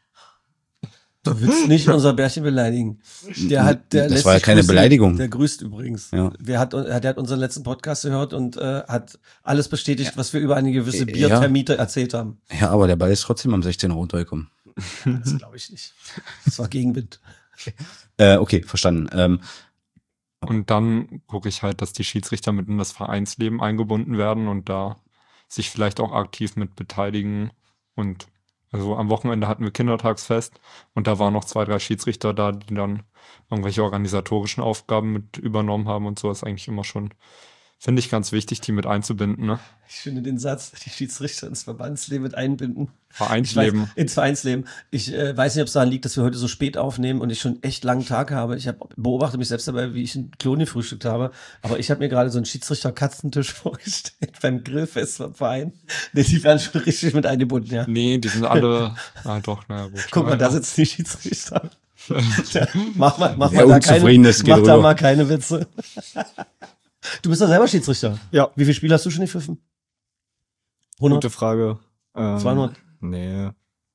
Du willst nicht unser Bärchen beleidigen. Das war ja keine Beleidigung. Der grüßt übrigens. Ja. Der hat unseren letzten Podcast gehört und hat alles bestätigt, was wir über eine gewisse Biertermite erzählt haben. Ja, aber der Ball ist trotzdem am 16 runtergekommen. Das glaube ich nicht. Das war Gegenwind. Okay, verstanden. Und dann gucke ich halt, dass die Schiedsrichter mit in das Vereinsleben eingebunden werden und da sich vielleicht auch aktiv mit beteiligen. Und also am Wochenende hatten wir Kindertagsfest und da waren noch 2, 3 Schiedsrichter da, die dann irgendwelche organisatorischen Aufgaben mit übernommen haben und so. Ist eigentlich immer schon, finde ich, ganz wichtig, die mit einzubinden. Ne? Ich finde den Satz, die Schiedsrichter ins Verbandsleben mit einbinden. Vereinsleben. Ins Vereinsleben. Ich weiß nicht, ob es daran liegt, dass wir heute so spät aufnehmen und ich schon echt langen Tag habe. Ich beobachte mich selbst dabei, wie ich einen Klon gefrühstückt habe. Aber ich habe mir gerade so einen Schiedsrichter-Katzentisch vorgestellt beim Grillfest vom Verein. Die werden schon richtig mit eingebunden, ja. Nee, die sind alle, doch, naja, gut. Guck mal, da sitzen die Schiedsrichter. Mach da mal keine Witze. Du bist doch selber Schiedsrichter. Ja. Wie viele Spiele hast du schon gepfiffen? 100? Gute Frage. 200? Nee.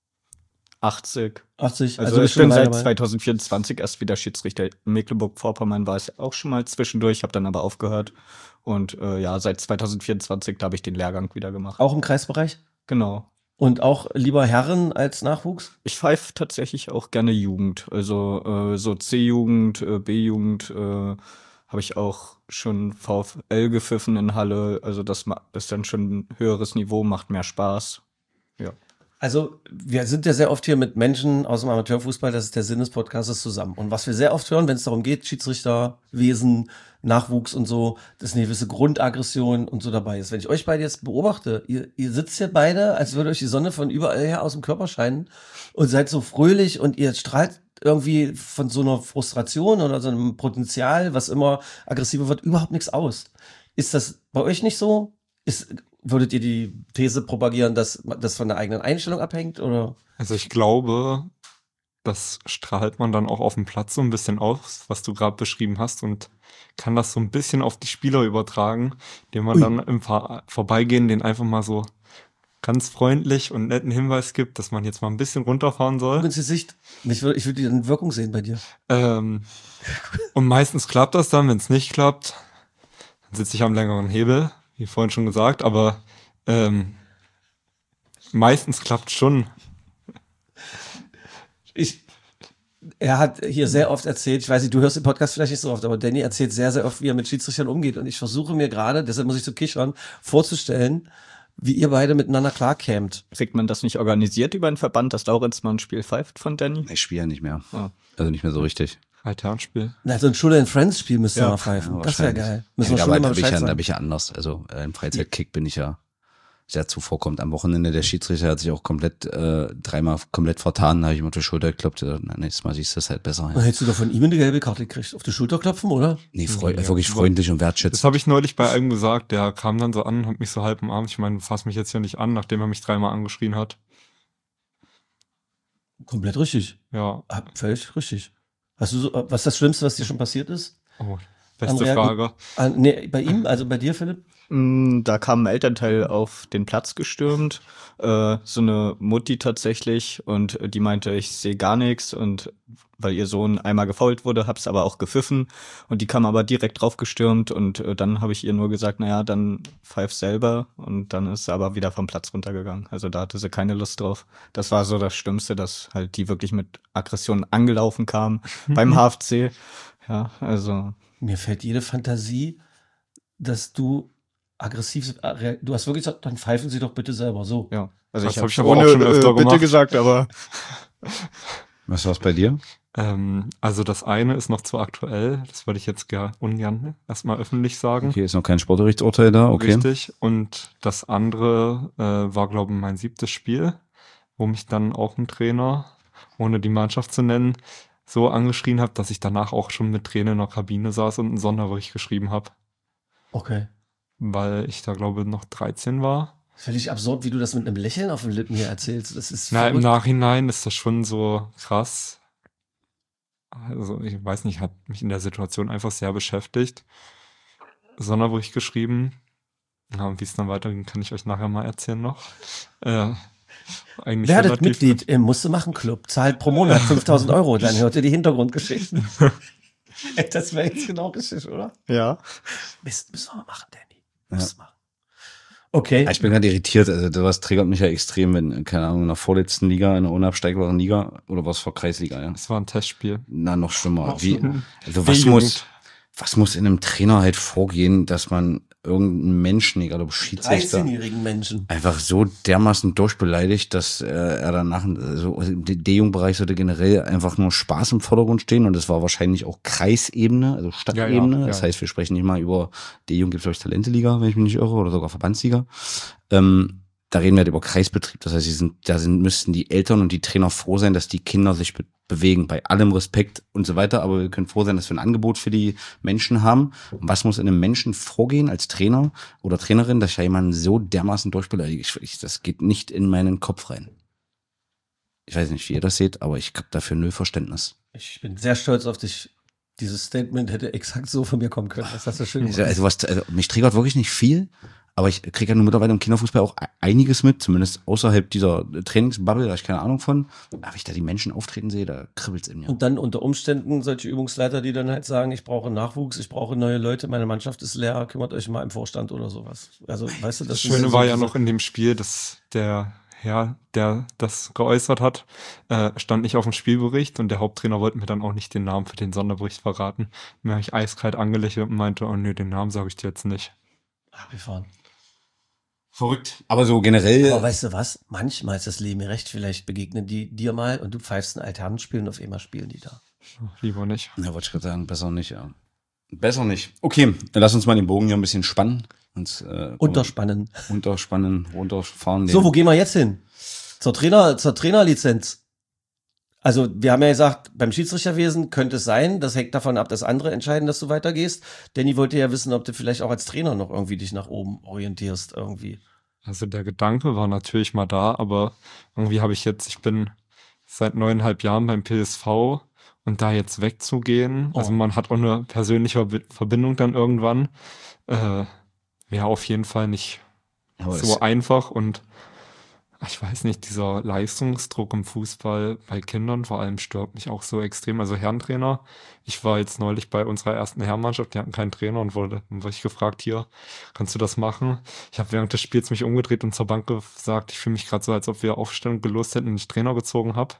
80. 80. Also ich bin seit 2024 erst wieder Schiedsrichter. In Mecklenburg-Vorpommern war es auch schon mal zwischendurch, habe dann aber aufgehört. Und seit 2024, da habe ich den Lehrgang wieder gemacht. Auch im Kreisbereich? Genau. Und auch lieber Herren als Nachwuchs? Ich pfeife tatsächlich auch gerne Jugend. Also so C-Jugend, B-Jugend, habe ich auch schon VfL gepfiffen in Halle. Also das ist dann schon ein höheres Niveau, macht mehr Spaß. Ja. Also wir sind ja sehr oft hier mit Menschen aus dem Amateurfußball, das ist der Sinn des Podcasts, zusammen. Und was wir sehr oft hören, wenn es darum geht, Schiedsrichterwesen, Nachwuchs und so, dass eine gewisse Grundaggression und so dabei ist. Wenn ich euch beide jetzt beobachte, ihr sitzt hier beide, als würde euch die Sonne von überall her aus dem Körper scheinen und seid so fröhlich und ihr strahlt irgendwie von so einer Frustration oder so einem Potenzial, was immer aggressiver wird, überhaupt nichts aus. Ist das bei euch nicht so? Würdet ihr die These propagieren, dass das von der eigenen Einstellung abhängt, oder? Also ich glaube, das strahlt man dann auch auf dem Platz so ein bisschen aus, was du gerade beschrieben hast, und kann das so ein bisschen auf die Spieler übertragen, dem man dann im Vorbeigehen den einfach mal so ganz freundlich und netten Hinweis gibt, dass man jetzt mal ein bisschen runterfahren soll. Ins Gesicht. Ich würde die Wirkung sehen bei dir. Und meistens klappt das dann. Wenn es nicht klappt, dann sitze ich am längeren Hebel, wie vorhin schon gesagt, aber meistens klappt schon. Er hat hier sehr oft erzählt, ich weiß nicht, du hörst den Podcast vielleicht nicht so oft, aber Danny erzählt sehr, sehr oft, wie er mit Schiedsrichtern umgeht, und ich versuche mir gerade, deshalb muss ich so kichern, vorzustellen, wie ihr beide miteinander klarkämt. Kriegt man das nicht organisiert über einen Verband, dass Laurenz mal ein Spiel pfeift von Danny? Ich spiele ja nicht mehr. Also nicht mehr so richtig. Alternspiel. Na, so ein Schule and Friends Spiel müsste man pfeifen. Ja, das wäre geil. Müssen wir schon mal Bescheid sagen. Da bin ich ja anders. Also im Freizeitkick bin ich ja sehr zuvorkommt. Am Wochenende der Schiedsrichter hat sich auch dreimal komplett vertan. Da habe ich ihm auf die Schulter geklopft. Nächstes Mal siehst du das halt besser. Dann hättest du doch von ihm eine gelbe Karte gekriegt. Auf die Schulter klopfen, oder? Nee, wirklich freundlich und wertschätzend. Das habe ich neulich bei einem gesagt. Der kam dann so an, hat mich so halb umarmt. Ich meine, fass mich jetzt hier nicht an, nachdem er mich 3-mal angeschrien hat. Komplett richtig. Ja. Völlig richtig. Was ist das Schlimmste, was dir schon passiert ist? Oh, Beste Frage. Nee, bei ihm, also bei dir, Philipp? Da kam ein Elternteil auf den Platz gestürmt, so eine Mutti tatsächlich, und die meinte, ich sehe gar nichts, und weil ihr Sohn einmal gefoult wurde, hab's aber auch gepfiffen, und die kam aber direkt drauf gestürmt, und dann habe ich ihr nur gesagt, naja, dann pfeif selber, und dann ist sie aber wieder vom Platz runtergegangen. Also da hatte sie keine Lust drauf. Das war so das Schlimmste, dass halt die wirklich mit Aggression angelaufen kam beim HFC. Ja, also. Mir fällt jede Fantasie, dass du aggressiv, du hast wirklich gesagt, dann pfeifen Sie doch bitte selber, so. Ja, also das ich habe aber auch schon öfter bitte gemacht. gesagt, aber. Was war's bei dir? Also das eine ist noch zu aktuell, das würde ich jetzt ungern erstmal öffentlich sagen. Okay, ist noch kein Sportgerichtsurteil da, okay. Richtig, und das andere war, glaube ich, mein 7. Spiel, wo mich dann auch ein Trainer, ohne die Mannschaft zu nennen, so angeschrien hat, dass ich danach auch schon mit Tränen in der Kabine saß und einen Sonderbericht geschrieben habe. Okay. Weil ich da, glaube ich, noch 13 war. Völlig absurd, wie du das mit einem Lächeln auf den Lippen hier erzählst. Das ist im Nachhinein ist das schon so krass. Also ich weiß nicht, hat mich in der Situation einfach sehr beschäftigt. Sonderbericht geschrieben. Ja, und wie es dann weiterging, kann ich euch nachher mal erzählen noch. Werdet Mitglied im Musste-Machen-Club. Zahlt pro Monat 5.000 €. Dann hört ihr die Hintergrundgeschichten. Das wäre jetzt genau richtig, oder? Ja. Müssen wir machen, Danny. Müssen wir machen. Okay. Ich bin gerade irritiert, also sowas triggert mich ja extrem, wenn, keine Ahnung, in der vorletzten Liga, in einer unabsteigbaren Liga, oder was vor Kreisliga, ja? Es war ein Testspiel. Na, noch schlimmer. Also was muss in einem Trainer halt vorgehen, dass man irgendeinen Menschen, egal ob Schiedsrichter, 13-jährigen Menschen, einfach so dermaßen durchbeleidigt, dass er danach, also D-Jugendbereich sollte generell einfach nur Spaß im Vordergrund stehen, und das war wahrscheinlich auch Kreisebene, also Stadtebene. Das heißt, wir sprechen nicht mal über D-Jugend, gibt es glaube ich Talente-Liga, wenn ich mich nicht irre, oder sogar Verbandsliga. Da reden wir halt über Kreisbetrieb. Das heißt, müssten die Eltern und die Trainer froh sein, dass die Kinder sich bewegen, bei allem Respekt und so weiter. Aber wir können froh sein, dass wir ein Angebot für die Menschen haben. Und was muss in einem Menschen vorgehen als Trainer oder Trainerin, dass ja jemanden so dermaßen durchbeleidigt? Das geht nicht in meinen Kopf rein. Ich weiß nicht, wie ihr das seht, aber ich habe dafür null Verständnis. Ich bin sehr stolz auf dich. Dieses Statement hätte exakt so von mir kommen können. Das hast du schön gemacht. Also mich triggert wirklich nicht viel. Aber ich kriege ja nur mittlerweile im Kinderfußball auch einiges mit, zumindest außerhalb dieser Trainingsbubble, da habe ich keine Ahnung von. Aber wenn ich da die Menschen auftreten sehe, da kribbelt's in mir. Und dann unter Umständen solche Übungsleiter, die dann halt sagen, ich brauche Nachwuchs, ich brauche neue Leute, meine Mannschaft ist leer, kümmert euch mal im Vorstand oder sowas. Also, weißt du, das Schöne war ja noch in dem Spiel, dass der Herr, der das geäußert hat, stand nicht auf dem Spielbericht, und der Haupttrainer wollte mir dann auch nicht den Namen für den Sonderbericht verraten. Mir habe ich eiskalt angelächelt und meinte, oh nö, den Namen sage ich dir jetzt nicht. Abgefahren. Verrückt. Aber so generell. Aber weißt du was? Manchmal ist das Leben recht. Vielleicht begegnen die dir mal und du pfeifst ein Alternenspiel und auf einmal spielen die da. Lieber nicht. Ja, wollte ich gerade sagen, besser nicht, ja. Besser nicht. Okay, dann lass uns mal den Bogen hier ein bisschen spannen. Unterspannen, runterfahren. So, wo gehen wir jetzt hin? Zur Trainerlizenz. Also, wir haben ja gesagt, beim Schiedsrichterwesen könnte es sein, das hängt davon ab, dass andere entscheiden, dass du weitergehst. Danny wollte ja wissen, ob du vielleicht auch als Trainer noch irgendwie dich nach oben orientierst irgendwie. Also der Gedanke war natürlich mal da, aber irgendwie ich bin seit 9,5 Jahren beim PSV, und da jetzt wegzugehen, also man hat auch eine persönliche Verbindung dann irgendwann, wäre auf jeden Fall nicht so einfach, und ich weiß nicht, dieser Leistungsdruck im Fußball bei Kindern vor allem stört mich auch so extrem. Also Herrentrainer, ich war jetzt neulich bei unserer ersten Herrenmannschaft, die hatten keinen Trainer, und wurde ich gefragt, hier, kannst du das machen? Ich habe während des Spiels mich umgedreht und zur Bank gesagt, ich fühle mich gerade so, als ob wir Aufstellung gelost hätten und ich Trainer gezogen habe.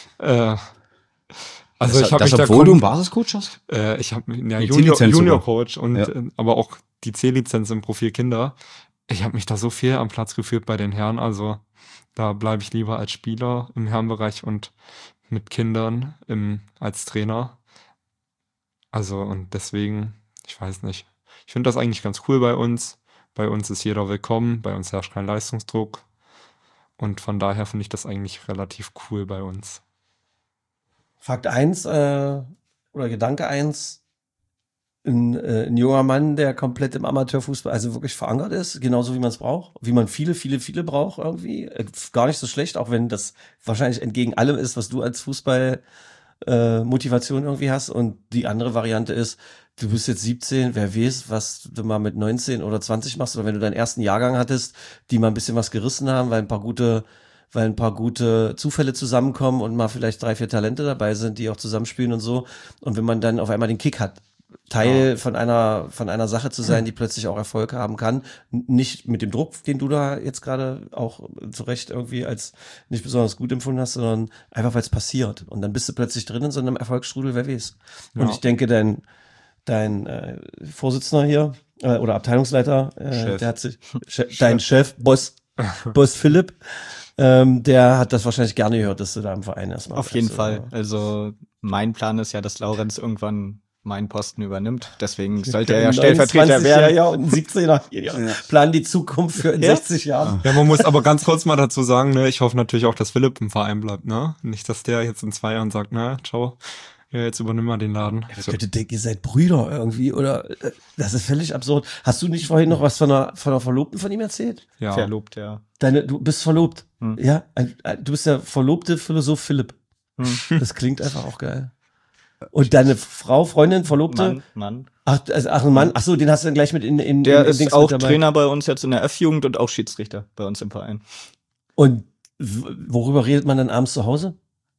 Also ich habe mich da, obwohl du einen Basiscoach hast? Ich habe Junior-Coach und aber auch die C-Lizenz im Profil Kinder. Ich habe mich da so viel am Platz gefühlt bei den Herren, also da bleibe ich lieber als Spieler im Herrenbereich und mit Kindern als Trainer. Also, und deswegen, ich weiß nicht. Ich finde das eigentlich ganz cool bei uns. Bei uns ist jeder willkommen, bei uns herrscht kein Leistungsdruck. Und von daher finde ich das eigentlich relativ cool bei uns. Fakt 1 oder Gedanke 1. Ein junger Mann, der komplett im Amateurfußball, also wirklich verankert ist, genauso wie man es braucht, wie man viele braucht irgendwie. Gar nicht so schlecht, auch wenn das wahrscheinlich entgegen allem ist, was du als Motivation irgendwie hast. Und die andere Variante ist, du bist jetzt 17, wer weiß, was du mal mit 19 oder 20 machst, oder wenn du deinen ersten Jahrgang hattest, die mal ein bisschen was gerissen haben, weil ein paar gute Zufälle zusammenkommen und mal vielleicht 3, 4 Talente dabei sind, die auch zusammenspielen und so. Und wenn man dann auf einmal den Kick hat, Teil von einer Sache zu sein, die plötzlich auch Erfolg haben kann. Nicht mit dem Druck, den du da jetzt gerade auch zu Recht irgendwie als nicht besonders gut empfunden hast, sondern einfach, weil es passiert. Und dann bist du plötzlich drin in so einem Erfolgsstrudel, wer weiß. Ja. Und ich denke, dein Vorsitzender hier oder Abteilungsleiter, der hat sich, dein Chef, Boss Philipp, der hat das wahrscheinlich gerne gehört, dass du da im Verein erstmal. Auf jeden Fall. Also mein Plan ist ja, dass Laurenz irgendwann meinen Posten übernimmt. Deswegen sollte er ja Stellvertreter werden. Ja, und ein 17er. Ja. Planen die Zukunft für in 60 Jahren. Ja, man muss aber ganz kurz mal dazu sagen, ne, ich hoffe natürlich auch, dass Philipp im Verein bleibt, ne? Nicht, dass der jetzt in 2 Jahren sagt, na, ciao, ja, jetzt übernimm mal den Laden. Ja, könnte denken, ihr seid Brüder irgendwie, oder? Das ist völlig absurd. Hast du nicht vorhin noch was von einer Verlobten von ihm erzählt? Ja. Verlobt, ja. Du bist verlobt. Ja, du bist der verlobte Philosoph Philipp. Das klingt einfach auch geil. Und deine Frau, Freundin, Verlobte? Mann. Ach, ein Mann. Ach so, den hast du dann gleich mit in der ist Dings auch Trainer bei uns jetzt in der F-Jugend und auch Schiedsrichter bei uns im Verein. Und worüber redet man dann abends zu Hause?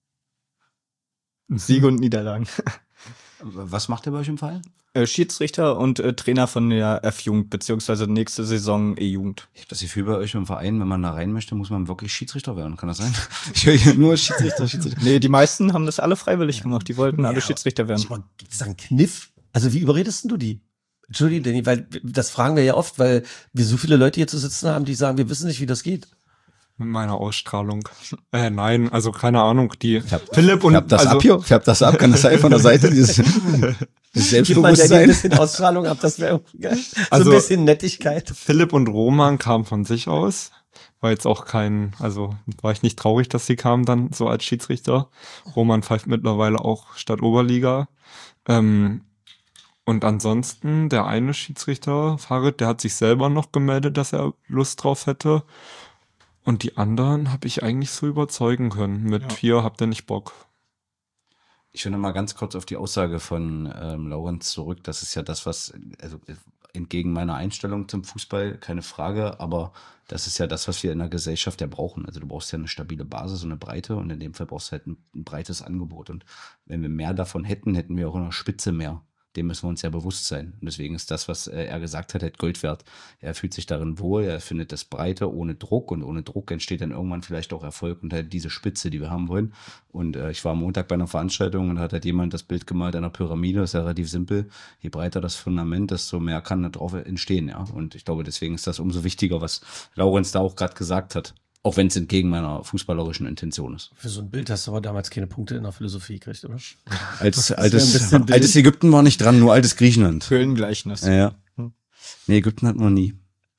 Siege und Niederlagen. Was macht er bei euch im Verein? Schiedsrichter und Trainer von der F-Jugend, beziehungsweise nächste Saison E-Jugend. Ich habe das Gefühl, bei euch im Verein, wenn man da rein möchte, muss man wirklich Schiedsrichter werden. Kann das sein? Ich höre hier nur Schiedsrichter. Nee, die meisten haben das alle freiwillig gemacht. Die wollten alle Schiedsrichter werden. Gibt es da einen Kniff? Also wie überredest du die? Entschuldigung, Danny, weil das fragen wir ja oft, weil wir so viele Leute hier zu sitzen haben, die sagen, wir wissen nicht, wie das geht. Mit meiner Ausstrahlung. Nein, also keine Ahnung. Philipp und färbt das ab, kann das sein von der Seite? Dieses Selbstbewusstsein. Ein bisschen Ausstrahlung ab, das wäre geil. So ein bisschen Nettigkeit. Philipp und Roman kamen von sich aus. War jetzt auch war ich nicht traurig, dass sie kamen dann so als Schiedsrichter. Roman pfeift mittlerweile auch Stadt Oberliga. Und ansonsten, der eine Schiedsrichter, Farid, der hat sich selber noch gemeldet, dass er Lust drauf hätte. Und die anderen habe ich eigentlich so überzeugen können mit hier habt ihr nicht Bock. Ich will noch mal ganz kurz auf die Aussage von Laurenz zurück. Das ist ja das, was, also entgegen meiner Einstellung zum Fußball, keine Frage, aber das ist ja das, was wir in der Gesellschaft ja brauchen. Also du brauchst ja eine stabile Basis und eine Breite und in dem Fall brauchst du halt ein breites Angebot. Und wenn wir mehr davon hätten, hätten wir auch in der Spitze mehr. Dem müssen wir uns ja bewusst sein. Und deswegen ist das, was er gesagt hat, halt Gold wert. Er fühlt sich darin wohl, er findet das Breite ohne Druck und ohne Druck entsteht dann irgendwann vielleicht auch Erfolg und halt diese Spitze, die wir haben wollen. Und ich war am Montag bei einer Veranstaltung und hat halt jemand das Bild gemalt einer Pyramide, das ist ja relativ simpel. Je breiter das Fundament, desto mehr kann da drauf entstehen, ja. Und ich glaube, deswegen ist das umso wichtiger, was Laurenz da auch gerade gesagt hat. Auch wenn es entgegen meiner fußballerischen Intention ist. Für so ein Bild hast du aber damals keine Punkte in der Philosophie gekriegt, oder? Altes Ägypten war nicht dran, nur altes Griechenland. Höhlengleichnis. Ja. Nee, Ägypten hatten wir nie.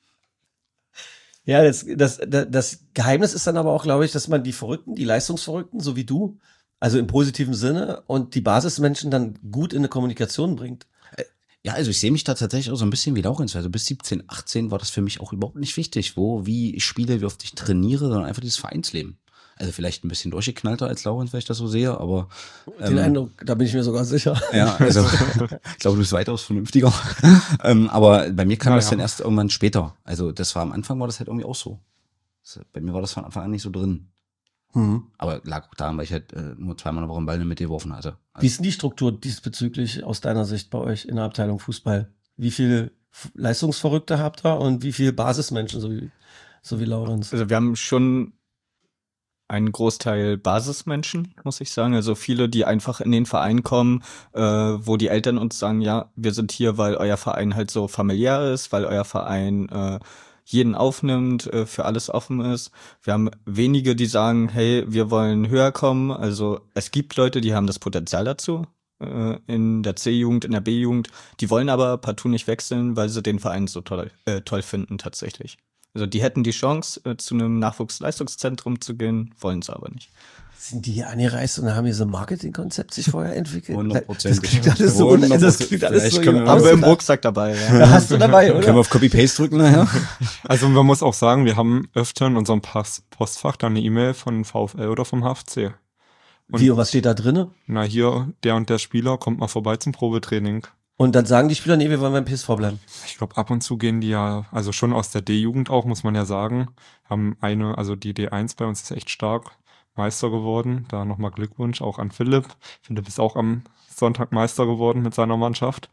Ja, das Geheimnis ist dann aber auch, glaube ich, dass man die Verrückten, die Leistungsverrückten, so wie du, also im positiven Sinne, und die Basismenschen dann gut in eine Kommunikation bringt. Ja, also ich sehe mich da tatsächlich auch so ein bisschen wie Laurenz. Also bis 17, 18 war das für mich auch überhaupt nicht wichtig, wie ich spiele, wie oft ich trainiere, sondern einfach dieses Vereinsleben. Also vielleicht ein bisschen durchgeknallter als Laurenz, wenn ich das so sehe, aber den Eindruck, da bin ich mir sogar sicher. Ja, also ich glaube, du bist weitaus vernünftiger. Aber bei mir kam das dann erst irgendwann später. Also das war am Anfang, war das halt irgendwie auch so. Bei mir war das von Anfang an nicht so drin. Aber lag auch daran, weil ich halt nur 2-mal in der Woche einen Ball mitgeworfen hatte. Also, wie ist denn die Struktur diesbezüglich aus deiner Sicht bei euch in der Abteilung Fußball? Wie viele Leistungsverrückte habt ihr und wie viele Basismenschen, so wie Laurenz? Also wir haben schon einen Großteil Basismenschen, muss ich sagen. Also viele, die einfach in den Verein kommen, wo die Eltern uns sagen, ja, wir sind hier, weil euer Verein halt so familiär ist, weil euer Verein jeden aufnimmt, für alles offen ist. Wir haben wenige, die sagen, hey, wir wollen höher kommen. Also es gibt Leute, die haben das Potenzial dazu, in der C-Jugend, in der B-Jugend. Die wollen aber partout nicht wechseln, weil sie den Verein so toll finden tatsächlich. Also die hätten die Chance, zu einem Nachwuchsleistungszentrum zu gehen, wollen es aber nicht. Sind die hier angereist und haben hier so ein Marketingkonzept sich vorher entwickelt? 100%. Das klingt alles so, haben wir im Rucksack dabei. Ja. Hast du dabei, oder? Können wir auf Copy-Paste drücken nachher? Also man muss auch sagen, wir haben öfter in unserem Postfach dann eine E-Mail von VfL oder vom HFC. Wie, was steht da drinne? Na, hier, der und der Spieler kommt mal vorbei zum Probetraining. Und dann sagen die Spieler, nee, wir wollen beim PSV bleiben. Ich glaube, ab und zu gehen die ja, also schon aus der D-Jugend auch, muss man ja sagen, haben also die D1 bei uns ist echt stark Meister geworden. Da nochmal Glückwunsch auch an Philipp. Philipp ist auch am Sonntag Meister geworden mit seiner Mannschaft.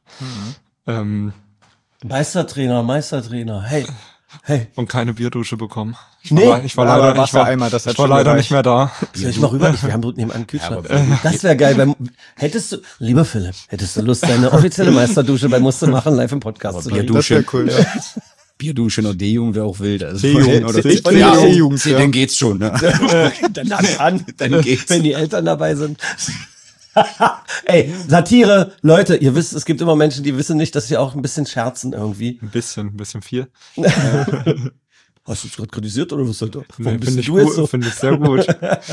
Meistertrainer, hey. Und keine Bierdusche bekommen. Ich war leider nicht mehr da. Soll ich mal rüber? Wir haben drüben nebenan einen Kühlschrank. Das wäre geil. Lieber Philipp, hättest du Lust, deine offizielle Meisterdusche bei Musste machen, live im Podcast zu machen? Bierdusche. Das wäre cool, ja. Bierdusche oder D-Jugend wäre auch wild. Also D-Jugend, dann geht's schon. Ne? Dann geht's. Wenn die Eltern dabei sind. Ey, Satire, Leute, ihr wisst, es gibt immer Menschen, die wissen nicht, dass sie auch ein bisschen scherzen irgendwie. Ein bisschen viel. Hast du es gerade kritisiert oder was soll das? Nee, finde ich sehr gut.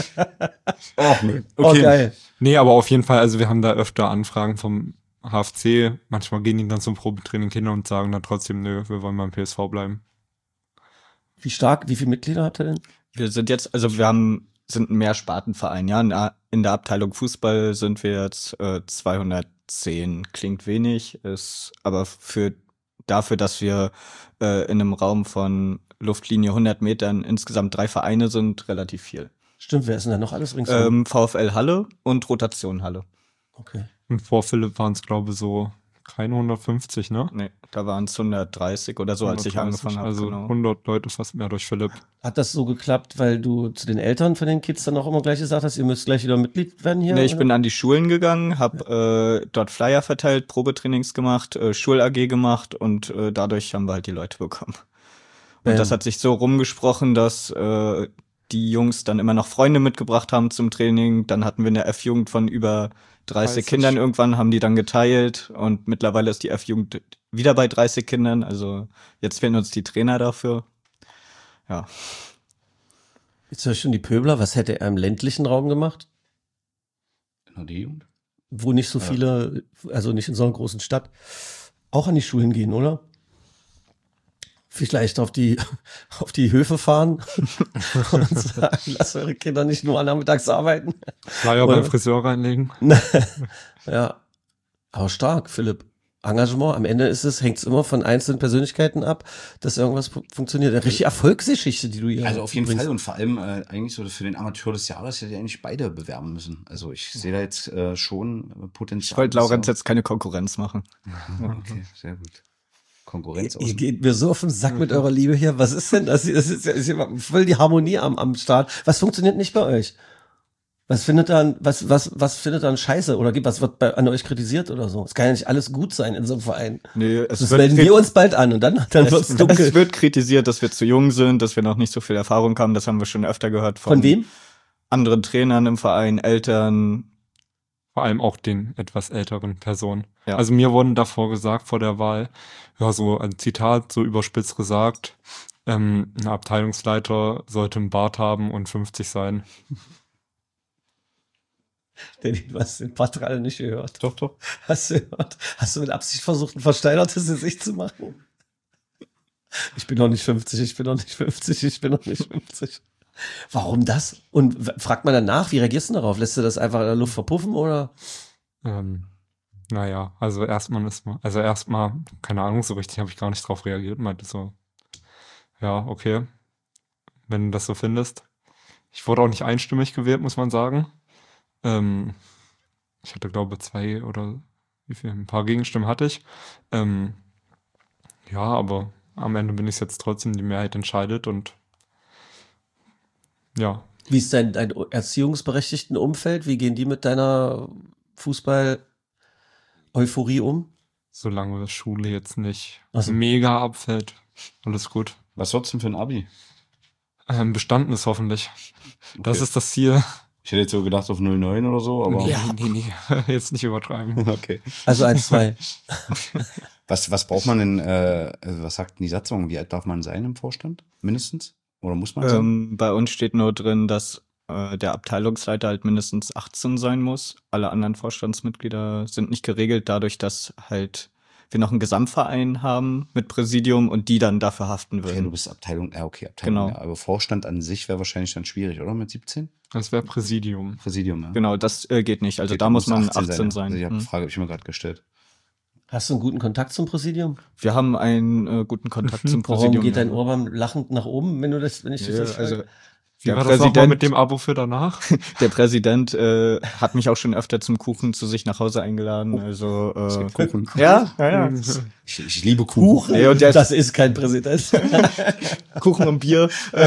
Nee. Okay. Geil. Nee, aber auf jeden Fall, also wir haben da öfter Anfragen vom HFC. Manchmal gehen die dann zum Probetraining hin und sagen dann trotzdem, nö, wir wollen beim PSV bleiben. Wie viele Mitglieder habt ihr denn? Wir sind jetzt, also sind ein Mehrspartenverein, ja. In der Abteilung Fußball sind wir jetzt 210. Klingt wenig, ist aber dafür, dass wir in einem Raum von Luftlinie 100 Metern insgesamt 3 Vereine sind, relativ viel. Stimmt, wer ist denn da noch alles ringsherum? VfL Halle und Rotation Halle. Okay. Und vor Philipp waren es, glaube ich, so keine 150, ne? Nee, da waren es 130 oder so, 130, als ich angefangen habe. Also genau. 100 Leute fast mehr durch Philipp. Hat das so geklappt, weil du zu den Eltern von den Kids dann auch immer gleich gesagt hast, ihr müsst gleich wieder Mitglied werden hier? Nee, ich bin an die Schulen gegangen, habe dort Flyer verteilt, Probetrainings gemacht, Schul-AG gemacht und dadurch haben wir halt die Leute bekommen. Und das hat sich so rumgesprochen, dass die Jungs dann immer noch Freunde mitgebracht haben zum Training. Dann hatten wir eine F-Jugend von über 30 Kindern irgendwann, haben die dann geteilt und mittlerweile ist die F-Jugend wieder bei 30 Kindern. Also jetzt fehlen uns die Trainer dafür. Ja. Jetzt höre ich schon die Pöbler. Was hätte er im ländlichen Raum gemacht? In der D-Jugend? Wo nicht so viele, also nicht in so einer großen Stadt, auch an die Schulen gehen, oder? Vielleicht auf die Höfe fahren und sagen, lasst eure Kinder nicht nur nachmittags arbeiten. Flyer beim Friseur reinlegen. Ja, aber stark, Philipp. Engagement. Am Ende hängt es immer von einzelnen Persönlichkeiten ab, dass irgendwas funktioniert. Eine richtige Erfolgsgeschichte, die du hier Also auf jeden Fall und vor allem eigentlich so für den Amateur des Jahres hätte eigentlich beide bewerben müssen. Also ich sehe da jetzt schon Potenzial. Ich wollte Laurenz jetzt keine Konkurrenz machen. Okay, sehr gut. Konkurrenz aus. Ihr geht mir so auf den Sack mit eurer Liebe hier. Was ist denn das? Das ist ja voll die Harmonie am Start. Was funktioniert nicht bei euch? Was findet dann scheiße? Oder was wird an euch kritisiert oder so? Es kann ja nicht alles gut sein in so einem Verein. Nee, das melden wir uns bald an und dann wird's dunkel. Es wird kritisiert, dass wir zu jung sind, dass wir noch nicht so viel Erfahrung haben. Das haben wir schon öfter gehört von wem? Anderen Trainern im Verein, Eltern. Vor allem auch den etwas älteren Personen. Ja. Also mir wurden davor gesagt, vor der Wahl, ja, so ein Zitat, so überspitzt gesagt, ein Abteilungsleiter sollte einen Bart haben und 50 sein. Danny, du hast den Part gerade nicht gehört. Doch. Hast du gehört? Hast du mit Absicht versucht, ein versteinertes Gesicht zu machen? Ich bin noch nicht 50. Warum das? Und fragt man danach, wie reagierst du darauf? Lässt du das einfach in der Luft verpuffen oder? Naja, also erstmal, keine Ahnung, so richtig habe ich gar nicht drauf reagiert. Meinte so, ja, okay, wenn du das so findest. Ich wurde auch nicht einstimmig gewählt, muss man sagen. Ich hatte, glaube ich, 2 oder wie viel, ein paar Gegenstimmen hatte ich. Ja, aber am Ende bin ich jetzt trotzdem, die Mehrheit entscheidet und ja. Wie ist dein erziehungsberechtigten Umfeld? Wie gehen die mit deiner Fußball-Euphorie um? Solange Schule jetzt nicht mega abfällt, alles gut. Was wird's denn für ein Abi? Bestanden ist hoffentlich. Okay. Das ist das Ziel. Ich hätte jetzt so gedacht auf 09 oder so, aber... Nee, jetzt nicht übertreiben. Okay. Also 1-2. Was braucht man denn, was sagt denn die Satzung? Wie alt darf man sein im Vorstand? Mindestens? Oder muss man sein? Bei uns steht nur drin, dass der Abteilungsleiter halt mindestens 18 sein muss. Alle anderen Vorstandsmitglieder sind nicht geregelt, dadurch, dass halt wir noch einen Gesamtverein haben mit Präsidium und die dann dafür haften würden. Okay, du bist Abteilung, Abteilung. Genau. Ja, aber Vorstand an sich wäre wahrscheinlich dann schwierig, oder? Mit 17? Das wäre Präsidium. Präsidium, ja. Genau, das geht nicht. Also da muss man 18 sein. Also die Frage habe ich mir gerade gestellt. Hast du einen guten Kontakt zum Präsidium? Wir haben einen guten Kontakt zum Präsidium. Warum geht dein Ohr lachend nach oben, wenn ich das also Wie war das nochmal mit dem Abo für danach? Der Präsident hat mich auch schon öfter zum Kuchen zu sich nach Hause eingeladen. Also Kuchen. Ja. Ich liebe Kuchen. Nee, und das ist kein Präsident. Kuchen und Bier.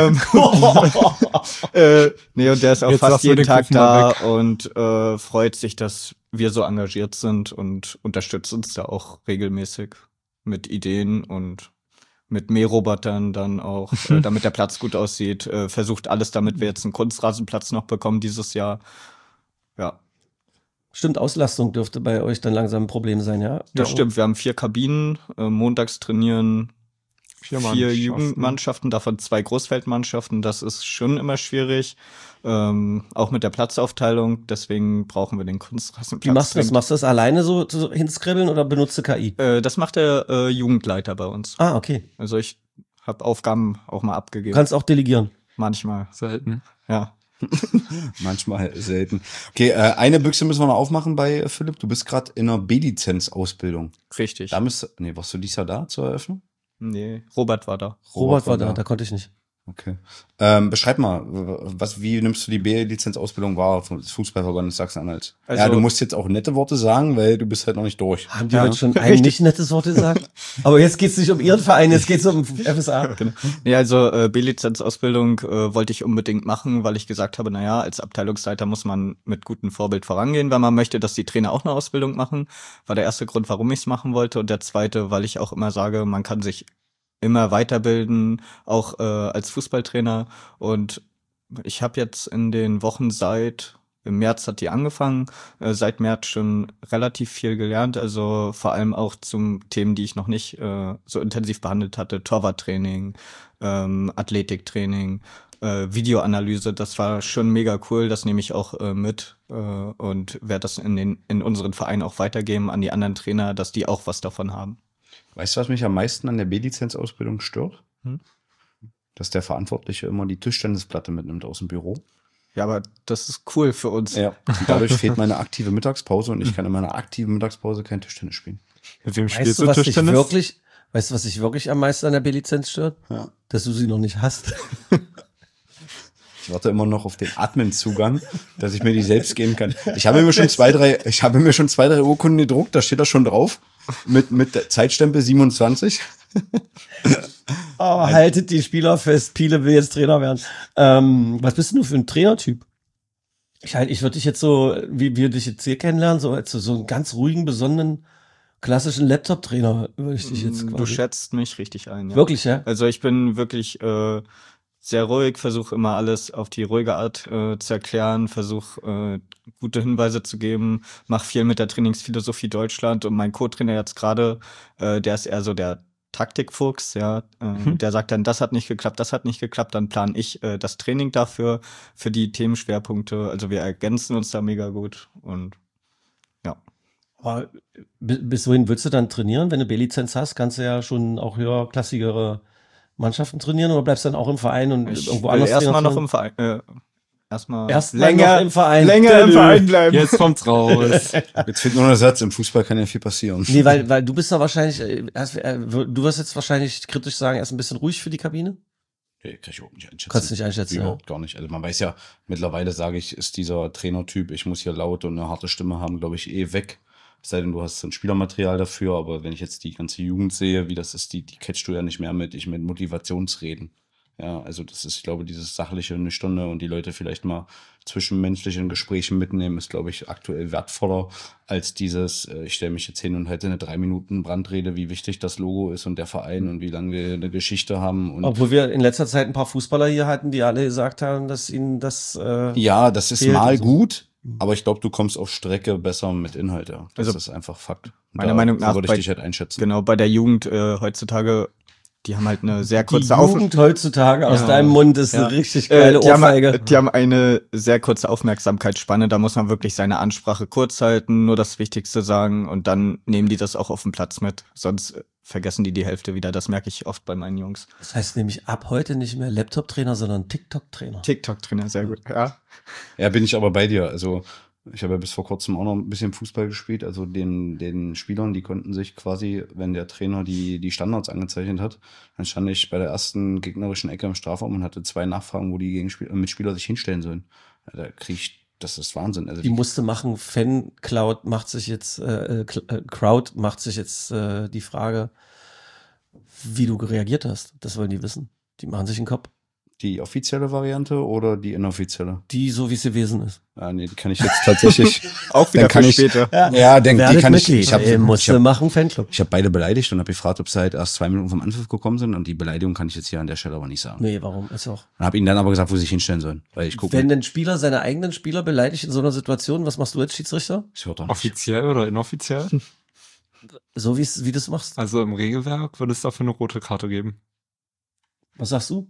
Nee, und der ist auch Jetzt fast jeden Tag Kuchen mal da und freut sich, dass wir so engagiert sind und unterstützt uns da auch regelmäßig mit Ideen und mit Mährobotern dann auch, damit der Platz gut aussieht. Versucht alles, damit wir jetzt einen Kunstrasenplatz noch bekommen dieses Jahr. Ja. Stimmt, Auslastung dürfte bei euch dann langsam ein Problem sein, ja? Das stimmt, wir haben 4 Kabinen, montags trainieren 4 Jugendmannschaften, davon 2 Großfeldmannschaften. Das ist schon immer schwierig, auch mit der Platzaufteilung. Deswegen brauchen wir den Kunstrasenplatz. Wie machst du das? Machst du das alleine so hinskribbeln oder benutzt du KI? Das macht der Jugendleiter bei uns. Ah, okay. Also ich habe Aufgaben auch mal abgegeben. Du kannst auch delegieren. Manchmal. Selten. Ja. Manchmal selten. Okay, eine Büchse müssen wir noch aufmachen bei Philipp. Du bist gerade in einer B-Lizenz-Ausbildung. Richtig. Da warst du dieses Jahr da zur Eröffnung? Nee, Robert war da. Robert war da konnte ich nicht. Okay. Beschreib mal, wie nimmst du die B-Lizenz-Ausbildung wahr vom Fußballverband Sachsen-Anhalt? Also, ja, du musst jetzt auch nette Worte sagen, weil du bist halt noch nicht durch. Haben die heute schon ein nicht nettes Wort gesagt? Aber jetzt geht's nicht um ihren Verein, jetzt geht's um FSA. Genau. Ja, also B-Lizenz-Ausbildung wollte ich unbedingt machen, weil ich gesagt habe, naja, als Abteilungsleiter muss man mit gutem Vorbild vorangehen, weil man möchte, dass die Trainer auch eine Ausbildung machen. War der erste Grund, warum ich es machen wollte. Und der zweite, weil ich auch immer sage, man kann sich immer weiterbilden, auch als Fußballtrainer. Und ich habe jetzt in den Wochen im März hat die angefangen, seit März schon relativ viel gelernt, also vor allem auch zum Themen, die ich noch nicht so intensiv behandelt hatte, Torwarttraining, Athletiktraining, Videoanalyse, das war schon mega cool, das nehme ich auch mit und werde das in unseren Verein auch weitergeben an die anderen Trainer, dass die auch was davon haben. Weißt du, was mich am meisten an der B-Lizenz-Ausbildung stört? Dass der Verantwortliche immer die Tischtennisplatte mitnimmt aus dem Büro. Ja, aber das ist cool für uns. Ja, und dadurch fehlt meine aktive Mittagspause und ich kann in meiner aktiven Mittagspause kein Tischtennis spielen. Mit wem Weißt spielst du, du Tischtennis? Weißt du, was dich wirklich am meisten an der B-Lizenz stört? Ja. Dass du sie noch nicht hast. Ich warte immer noch auf den Admin-Zugang, dass ich mir die selbst geben kann. Ich habe mir schon zwei, drei Urkunden gedruckt, da steht das schon drauf. Mit der Zeitstempel 27. Oh, haltet die Spieler fest, Piele will jetzt Trainer werden. Was bist denn du für ein Trainertyp? Ich würde dich jetzt so, wie wir dich jetzt hier kennenlernen, so als so einen ganz ruhigen, besonnenen, klassischen Laptop-Trainer würde ich dich jetzt quasi. Du schätzt mich richtig ein. Ja. Wirklich, ja? Also ich bin wirklich sehr ruhig, versuche immer alles auf die ruhige Art zu erklären, versuche gute Hinweise zu geben, mache viel mit der Trainingsphilosophie Deutschland und mein Co-Trainer jetzt gerade, der ist eher so der Taktikfuchs, ja, der sagt dann, das hat nicht geklappt, dann plane ich das Training dafür, für die Themenschwerpunkte, also wir ergänzen uns da mega gut und ja. Aber bis wohin willst du dann trainieren? Wenn du B-Lizenz hast, kannst du ja schon auch höherklassigere Mannschaften trainieren oder bleibst dann auch im Verein und irgendwo anders? Erstmal noch im Verein. Erstmal länger im Verein. Länger im Verein bleiben. Jetzt kommt's raus. Jetzt fehlt nur der Satz, im Fußball kann ja viel passieren. Nee, weil du bist da wahrscheinlich, du wirst jetzt wahrscheinlich kritisch sagen, erst ein bisschen ruhig für die Kabine? Nee, kann ich überhaupt nicht einschätzen. Kannst du nicht einschätzen, Überhaupt gar nicht. Also man weiß ja, mittlerweile sage ich, ist dieser Trainertyp, ich muss hier laut und eine harte Stimme haben, glaube ich, weg. Es sei denn, du hast ein Spielermaterial dafür, aber wenn ich jetzt die ganze Jugend sehe, wie das ist, die catchst du ja nicht mehr mit Motivationsreden. Ja, also das ist, ich glaube, dieses sachliche, nüchterne und die Leute vielleicht mal zwischenmenschlichen Gesprächen mitnehmen, ist, glaube ich, aktuell wertvoller als dieses, ich stelle mich jetzt hin und halte eine 3 Minuten Brandrede, wie wichtig das Logo ist und der Verein und wie lange wir eine Geschichte haben. Und obwohl wir in letzter Zeit ein paar Fußballer hier hatten, die alle gesagt haben, dass ihnen das ja, das ist mal so gut. Aber ich glaube, du kommst auf Strecke besser mit Inhalt, ja. Das ist einfach Fakt. Meiner Meinung nach würde ich dich halt einschätzen. Genau, bei der Jugend heutzutage die haben halt eine sehr kurze Die Jugend heutzutage aus deinem Mund ist eine richtig geile Ohrfeige. Die haben eine sehr kurze Aufmerksamkeitsspanne, da muss man wirklich seine Ansprache kurz halten, nur das Wichtigste sagen und dann nehmen die das auch auf den Platz mit. Sonst vergessen die Hälfte wieder, das merke ich oft bei meinen Jungs. Das heißt nämlich ab heute nicht mehr Laptop-Trainer, sondern TikTok-Trainer. TikTok-Trainer, sehr gut, ja. Ja, bin ich aber bei dir, also ich habe ja bis vor kurzem auch noch ein bisschen Fußball gespielt, also den Spielern, die konnten sich quasi, wenn der Trainer die Standards angezeichnet hat, dann stand ich bei der ersten gegnerischen Ecke im Strafraum und hatte 2 Nachfragen, wo die Mitspieler sich hinstellen sollen. Ja, da krieg ich, das ist Wahnsinn. Also die musste machen, Fan-Cloud macht sich jetzt, Crowd macht sich jetzt die Frage, wie du reagiert hast. Das wollen die wissen. Die machen sich einen Kopf. Die offizielle Variante oder die inoffizielle? Die, so wie sie gewesen ist. Ah, nee, die kann ich jetzt tatsächlich. Auch wieder für später. Ja, die kann ich. Ich musste machen, Fanclub. Ich habe beide beleidigt und habe gefragt, ob sie halt erst 2 Minuten vom Anpfiff gekommen sind und die Beleidigung kann ich jetzt hier an der Stelle aber nicht sagen. Nee, warum? Ist auch. Und habe ihnen dann aber gesagt, wo sie sich hinstellen sollen. Weil ich gucke. Wenn ein Spieler seine eigenen Spieler beleidigt in so einer Situation, was machst du als Schiedsrichter? Das hört doch nicht. Offiziell oder inoffiziell? So wie du es machst. Also im Regelwerk würde es dafür eine rote Karte geben. Was sagst du?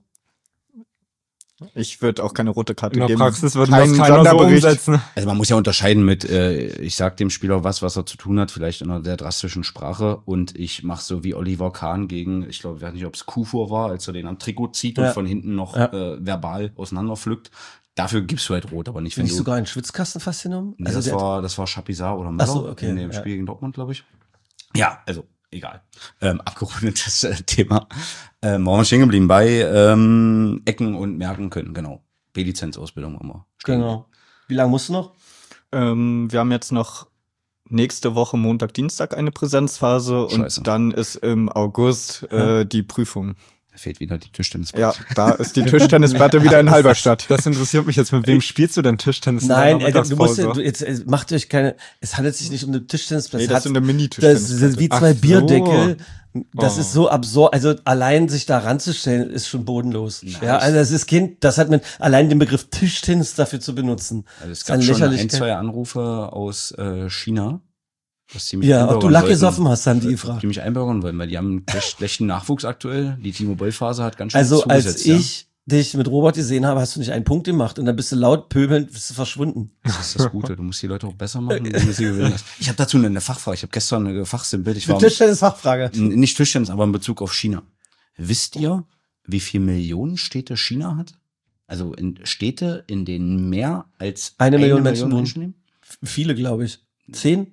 Ich würde auch keine rote Karte geben. In der Praxis würde das keiner so umsetzen. Also man muss ja unterscheiden mit, ich sag dem Spieler was er zu tun hat, vielleicht in einer sehr drastischen Sprache und ich mache so wie Oliver Kahn gegen, ich glaube, ich weiß nicht, ob es Kufur war, als er den am Trikot zieht und von hinten noch verbal auseinanderpflückt. Dafür gibst du halt rot, aber nicht, wenn du sogar einen Schwitzkasten fast genommen? Nee, also das war Schapizar oder Müller in dem Spiel gegen Dortmund, glaube ich. Ja, also egal. Abgerundetes Thema. Waren wir stehen geblieben bei Ecken und merken können, genau. B-Lizenz-Ausbildung haben wir stehen. Genau. Wie lange musst du noch? Wir haben jetzt noch nächste Woche Montag, Dienstag eine Präsenzphase und dann ist im August die Prüfung. Da fehlt wieder die Tischtennisplatte. Ja, da ist die Tischtennisplatte wieder in Halberstadt. Das interessiert mich jetzt. Mit wem spielst du denn Tischtennis? Nein, du musst jetzt macht euch keine. Es handelt sich nicht um eine Tischtennisplatte. Nee, das ist eine Mini-Tischtennisplatte. Das sind wie 2 Bierdeckel. Das ist so absurd. Also allein sich da ranzustellen ist schon bodenlos. Nice. Ja, also das ist das hat man allein den Begriff Tischtennis dafür zu benutzen. Also es gab schon 1-2 Anrufe aus China. Ob du Lack gesoffen hast, haben die gefragt. Die mich einbürgern wollen, weil die haben einen schlechten Nachwuchs aktuell. Die T-Mobile-Phase hat ganz schön zugesetzt. Also als ich dich mit Robert gesehen habe, hast du nicht einen Punkt gemacht und dann bist du laut pöbelnd, bist du verschwunden. Das ist das Gute. Du musst die Leute auch besser machen, wenn du sie gewinnen hast. Ich habe dazu eine Fachfrage. Ich habe gestern eine Fachsimpel. Eine Tischtennis-Fachfrage. Nicht Tischtennis, aber in Bezug auf China. Wisst ihr, wie viel Millionen Städte China hat? Also in Städte, in denen mehr als 1 Million Menschen leben? Viele, glaube ich. 10?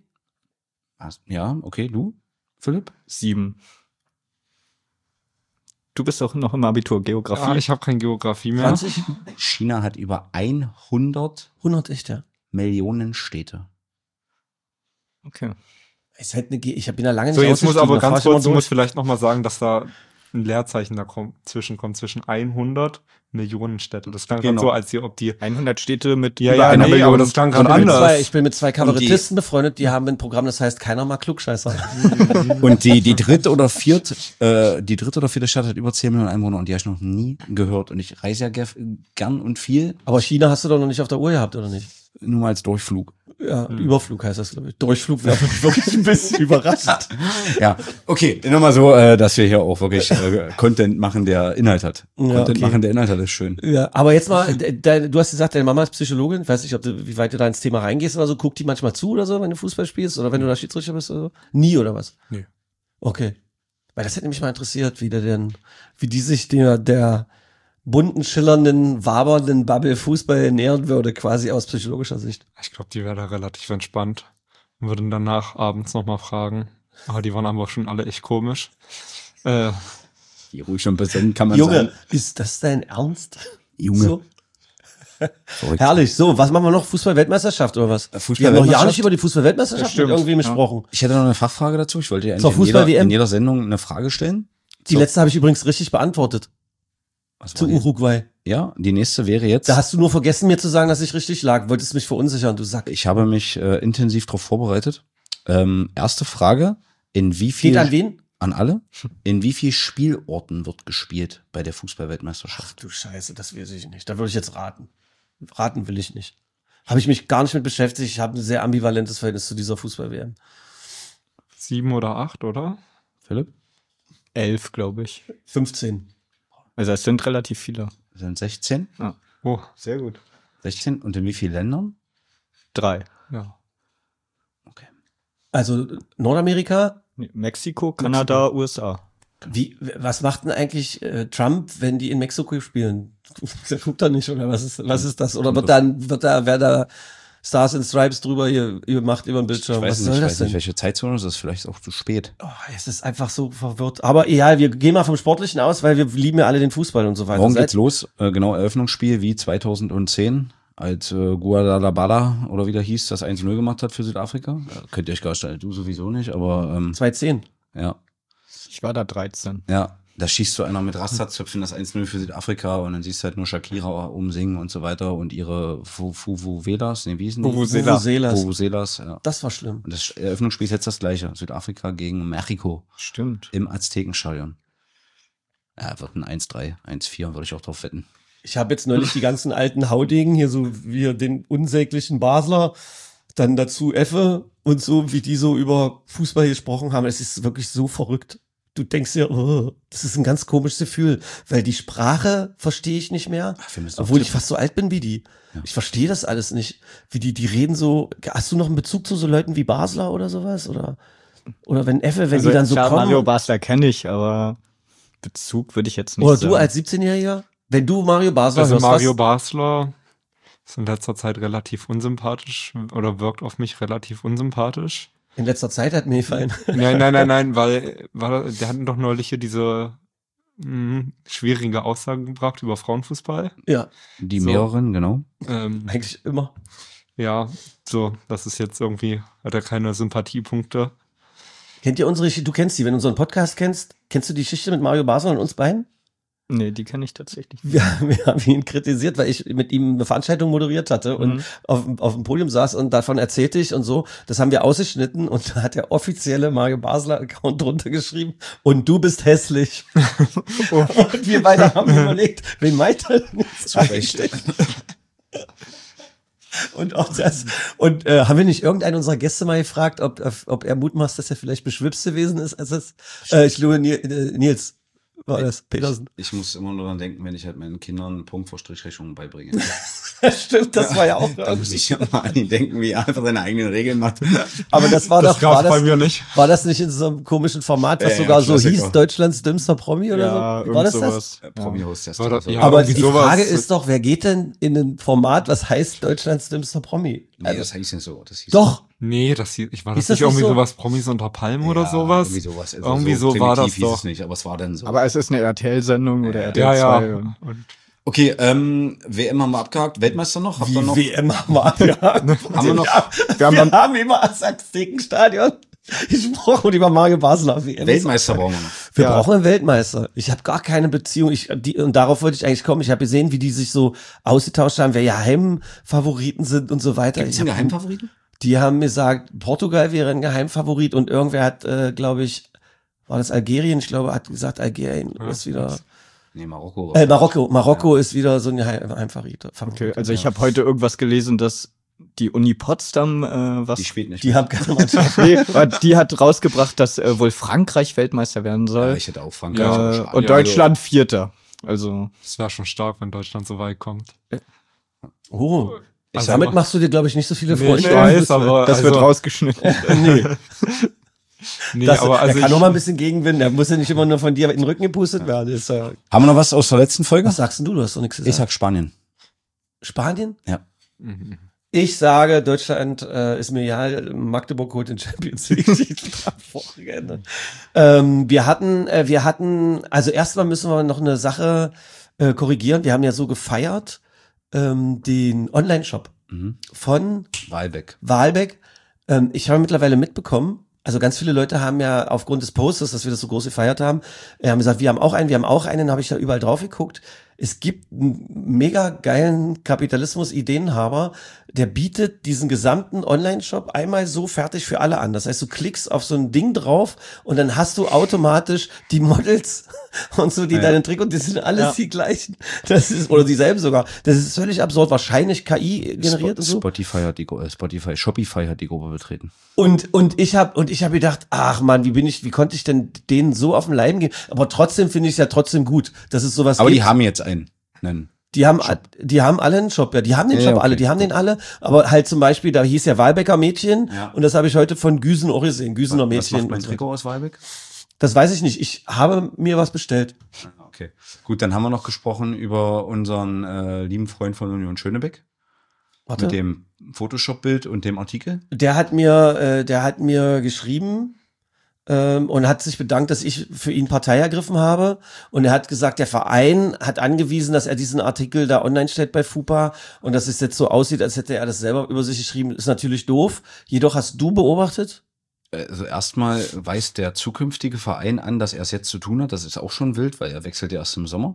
Ja, okay, du, Philipp? 7. Du bist doch noch im Abitur, Geografie. Ja, ich habe kein Geografie mehr. 20? China hat über 100 echt, ja. Millionen Städte. Okay. Ich habe ihn ja lange nicht so, jetzt muss aber ganz kurz, du musst vielleicht nochmal sagen, dass da ein Leerzeichen zwischenkommt, zwischen 100 Millionen Städte. Das klang so, als ob die 100 Städte mit über einer Million. Aber das klang gerade anders. Ich bin mit 2 Kabarettisten befreundet, die haben ein Programm, das heißt Keiner mag Klugscheißer. Und die dritte oder vierte Stadt hat über 10 Millionen Einwohner und die habe ich noch nie gehört. Und ich reise ja gern und viel. Aber China hast du doch noch nicht auf der Uhr gehabt, oder nicht? Nur mal als Durchflug. Ja, Überflug heißt das, glaube ich. Durchflug wäre wirklich ein bisschen überrascht. Ja, okay, nochmal so, dass wir hier auch wirklich Content machen, der Inhalt hat. Ja, Content machen, der Inhalt hat, ist schön. Ja, aber jetzt mal, du hast gesagt, deine Mama ist Psychologin. Ich weiß nicht, wie weit du da ins Thema reingehst oder so. Guckt die manchmal zu oder so, wenn du Fußball spielst? Oder wenn du da Schiedsrichter bist oder so? Nie, oder was? Nee. Okay. Weil das hätte mich mal interessiert, wie die sich der bunten, schillernden, wabernden Bubble Fußball nähern würde, quasi aus psychologischer Sicht. Ich glaube, die wäre da relativ entspannt und würden danach abends nochmal fragen. Aber die waren aber schon alle echt komisch. Die ruhig schon präsent, kann man Junge, sagen. ist das dein Ernst? Junge. So? Herrlich. So, was machen wir noch? Fußball-Weltmeisterschaft oder was? Wir haben noch ja nicht über die Fußball-Weltmeisterschaft mit irgendwem gesprochen. Ich hätte noch eine Fachfrage dazu. Ich wollte dir eigentlich in jeder Sendung eine Frage stellen. Die letzte habe ich übrigens richtig beantwortet. Zu Uruguay. Ja, die nächste wäre jetzt. Da hast du nur vergessen, mir zu sagen, dass ich richtig lag. Wolltest mich verunsichern, du Sack. Ich habe mich intensiv darauf vorbereitet. Erste Frage. In wie viel? Geht an wen? An alle. In wie viel Spielorten wird gespielt bei der Fußball-Weltmeisterschaft? Ach du Scheiße, das weiß ich nicht. Da würde ich jetzt raten. Raten will ich nicht. Habe ich mich gar nicht mit beschäftigt. Ich habe ein sehr ambivalentes Verhältnis zu dieser Fußball-WM. 7 oder 8, oder? Philipp? 11, glaube ich. 15. Also es sind relativ viele. Es sind 16. Ja. Oh, sehr gut. 16 und in wie vielen Ländern? 3. Ja. Okay. Also Nordamerika. Mexiko, Kanada, USA. Was macht denn eigentlich Trump, wenn die in Mexiko spielen? Der guckt da nicht, oder was ist das? Oder wird da Stars and Stripes drüber hier gemacht über den Bildschirm? Ich weiß nicht, welche Zeitzone das ist, vielleicht auch zu spät. Oh, es ist einfach so verwirrt. Aber egal, wir gehen mal vom Sportlichen aus, weil wir lieben ja alle den Fußball und so weiter. Morgen geht's los, genau, Eröffnungsspiel wie 2010, als Guadalajara oder wie der hieß, das 1-0 gemacht hat für Südafrika. Könnt ihr euch gar stellen, du sowieso nicht, aber 2010. Ja. Ich war da 13. Ja, da schießt so einer mit Rasterzöpfen das 1-0 für Südafrika und dann siehst du halt nur Shakira umsingen und so weiter und ihre Vuvuzelas, wie hießen die? Vuvuzelas, ja. Das war schlimm. Und das Eröffnungsspiel ist jetzt das gleiche. Südafrika gegen Mexiko. Stimmt. Im Aztekenstadion. Ja, wird ein 1-3, 1-4, würde ich auch drauf wetten. Ich habe jetzt neulich die ganzen alten Haudegen hier, so wie den unsäglichen Basler, dann dazu Effe und so, wie die so über Fußball gesprochen haben. Es ist wirklich so verrückt. Du denkst dir, oh, das ist ein ganz komisches Gefühl, weil die Sprache verstehe ich nicht mehr, obwohl ich fast so alt bin wie die. Ja. Ich verstehe das alles nicht, wie die reden so. Hast du noch einen Bezug zu so Leuten wie Basler oder sowas? Oder wenn Effe, wenn die dann so kommen? Mario Basler kenne ich, aber Bezug würde ich jetzt nicht sagen. Oder du als 17-Jähriger? Wenn du Mario Basler hörst, Mario Basler ist in letzter Zeit relativ unsympathisch oder wirkt auf mich relativ unsympathisch. In letzter Zeit hat mir gefallen. Nein, weil der hatten doch neulich hier diese schwierige Aussagen gebracht über Frauenfußball. Ja. Die mehreren, genau. Eigentlich immer. Ja, so, das ist jetzt irgendwie, hat er keine Sympathiepunkte. Kennt ihr du kennst die, wenn du unseren Podcast kennst du die Geschichte mit Mario Basler und uns beiden? Nee, die kenne ich tatsächlich nicht. Wir haben ihn kritisiert, weil ich mit ihm eine Veranstaltung moderiert hatte und auf dem Podium saß und davon erzählte ich und so. Das haben wir ausgeschnitten und da hat der offizielle Mario Basler Account drunter geschrieben und du bist hässlich. Und wir beide haben überlegt, wen meint er denn jetzt eigentlich? Und auch das. Und haben wir nicht irgendeinen unserer Gäste mal gefragt, ob er mutmaßt, dass er vielleicht beschwipst gewesen ist, als es, ich glaube, Nils war das, Petersen. Ich muss immer nur daran denken, wenn ich halt meinen Kindern Punkt vor Strichrechnung beibringe. Stimmt, das war ja auch. Da muss ich ja mal an ihn denken, wie er einfach seine eigenen Regeln macht. Aber das war bei mir nicht. War das nicht in so einem komischen Format, was sogar so hieß, Deutschlands dümmster Promi oder so? War das sowas? das? Promi-Host. Ja, aber die Frage ist doch, wer geht denn in ein Format, was heißt Deutschlands dümmster Promi? Nee, das hieß nicht so. Doch. Nee, war das nicht irgendwie sowas Promis unter Palmen oder sowas? Irgendwie sowas. Also irgendwie so war das doch. Es nicht, aber es war dann so. Aber es ist eine RTL-Sendung oder RTL 2. Ja. Okay, WM haben wir abgehakt. Weltmeister noch? Habt ihr noch? WM haben wir abgehakt. Haben wir noch? Wir haben immer das Aztekenstadion gesprochen und über Mario Basler. Weltmeister brauchen wir noch. Wir brauchen einen Weltmeister. Ich habe gar keine Beziehung. Und darauf wollte ich eigentlich kommen. Ich habe gesehen, wie die sich so ausgetauscht haben, wer ja Heimfavoriten sind und so weiter. Gibt's einen Geheimfavoriten? Die haben gesagt, Portugal wäre ein Geheimfavorit und irgendwer hat, glaube ich, war das Algerien? Ich glaube, hat gesagt, Algerien ist wieder. Nee, Marokko. Marokko ist wieder so ein Geheimfavorit. Okay, also ich habe heute irgendwas gelesen, dass die Uni Potsdam die spielt nicht. Die haben keine Mannschaft. Nee, die hat rausgebracht, dass wohl Frankreich Weltmeister werden soll. Ja, ich hätte auch Frankreich. Und Deutschland Vierter. Also es wäre schon stark, wenn Deutschland so weit kommt. Oh. Damit machst du dir, glaube ich, nicht so viele Freunde. Ich weiß, aber das wird rausgeschnitten. Nee, aber also er kann noch mal ein bisschen Gegenwind. Der muss ja nicht immer nur von dir in den Rücken gepustet werden. Haben wir noch was aus der letzten Folge? Was sagst du? Du hast doch nichts gesagt. Ich sag Spanien. Spanien? Ja. Ich sage, Deutschland ist mir ja, Magdeburg holt den Champions League Wochenende. Wir hatten, also erstmal müssen wir noch eine Sache korrigieren. Wir haben ja so gefeiert, den Online-Shop von Wahlbeck. Ich habe mittlerweile mitbekommen, also ganz viele Leute haben ja aufgrund des Posters, dass wir das so groß gefeiert haben, haben gesagt, wir haben auch einen, habe ich da überall drauf geguckt. Es gibt einen mega geilen Kapitalismus-Ideenhaber, der bietet diesen gesamten Online-Shop einmal so fertig für alle an. Das heißt, du klickst auf so ein Ding drauf und dann hast du automatisch die Models und so, die deine Trikots, die sind alles die gleichen. Das ist, oder dieselben sogar. Das ist völlig absurd. Wahrscheinlich KI generiert und so. Shopify hat die Gruppe betreten. Und ich habe gedacht, ach man, wie konnte ich denn denen so auf den Leim gehen? Aber trotzdem finde ich es ja trotzdem gut, dass es sowas Aber gibt. die haben jetzt einen. Die haben alle einen Shop, ja, die haben den Shop okay. alle, die haben den alle, aber halt zum Beispiel, da hieß ja Walbecker Mädchen und das habe ich heute von Güsen auch gesehen, Güsener Mädchen. Was macht mein Trikot aus Walbeck? Das weiß ich nicht, ich habe mir was bestellt. Okay, gut, dann haben wir noch gesprochen über unseren lieben Freund von Union Schönebeck. Warte. Mit dem Photoshop-Bild und dem Artikel. Der hat mir geschrieben, und hat sich bedankt, dass ich für ihn Partei ergriffen habe. Und er hat gesagt, der Verein hat angewiesen, dass er diesen Artikel da online stellt bei FUPA und dass es jetzt so aussieht, als hätte er das selber über sich geschrieben, ist natürlich doof. Jedoch hast du beobachtet? Also erstmal weist der zukünftige Verein an, dass er es jetzt zu tun hat. Das ist auch schon wild, weil er wechselt ja erst im Sommer.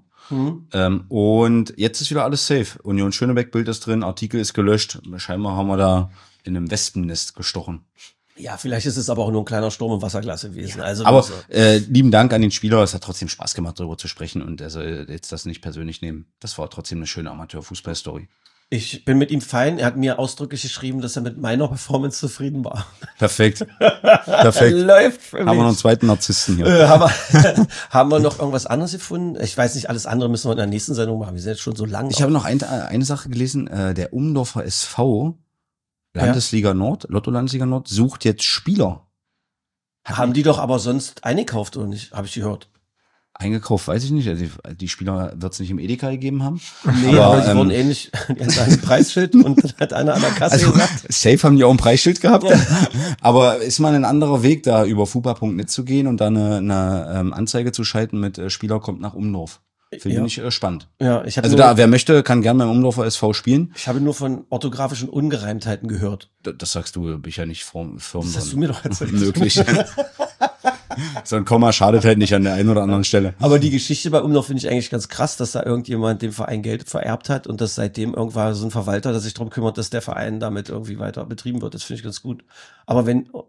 Und jetzt ist wieder alles safe. Union Schönebeck-Bild ist drin, Artikel ist gelöscht. Scheinbar haben wir da in einem Wespennest gestochen. Ja, vielleicht ist es aber auch nur ein kleiner Sturm im Wasserglas gewesen. Also aber lieben Dank an den Spieler. Es hat trotzdem Spaß gemacht, darüber zu sprechen und er soll jetzt das nicht persönlich nehmen. Das war trotzdem eine schöne Amateur-Fußball-Story. Ich bin mit ihm fein. Er hat mir ausdrücklich geschrieben, dass er mit meiner Performance zufrieden war. Perfekt. Perfekt. Läuft für mich. Haben wir noch einen zweiten Narzissten hier. Haben wir noch irgendwas anderes gefunden? Ich weiß nicht, alles andere müssen wir in der nächsten Sendung machen. Wir sind jetzt schon so lang. Ich habe noch eine Sache gelesen. Der Umdorfer SV Landesliga Nord, Lotto-Landesliga Nord, sucht jetzt Spieler. Haben die doch aber sonst eingekauft, oder nicht? Habe ich gehört. Eingekauft, weiß ich nicht. Also die Spieler wird es nicht im Edeka gegeben haben. Nee, aber die wurden ähnlich, die hatten ein Preisschild und dann hat einer an der Kasse gesagt. Safe haben die auch ein Preisschild gehabt. Aber ist mal ein anderer Weg, da über fupa.net zu gehen und da eine Anzeige zu schalten mit Spieler kommt nach Umdorf. Finde ich spannend. Ja, wer möchte, kann gerne beim Umdorfer SV spielen. Ich habe nur von orthografischen Ungereimtheiten gehört. Das sagst du, bin ich ja nicht Firmen. Das hast du mir doch erzählt. Möglich. So ein Komma schadet halt nicht an der einen oder anderen Stelle. Aber die Geschichte bei Umdorf finde ich eigentlich ganz krass, dass da irgendjemand dem Verein Geld vererbt hat und dass seitdem irgendwann so ein Verwalter, der sich darum kümmert, dass der Verein damit irgendwie weiter betrieben wird. Das finde ich ganz gut. Aber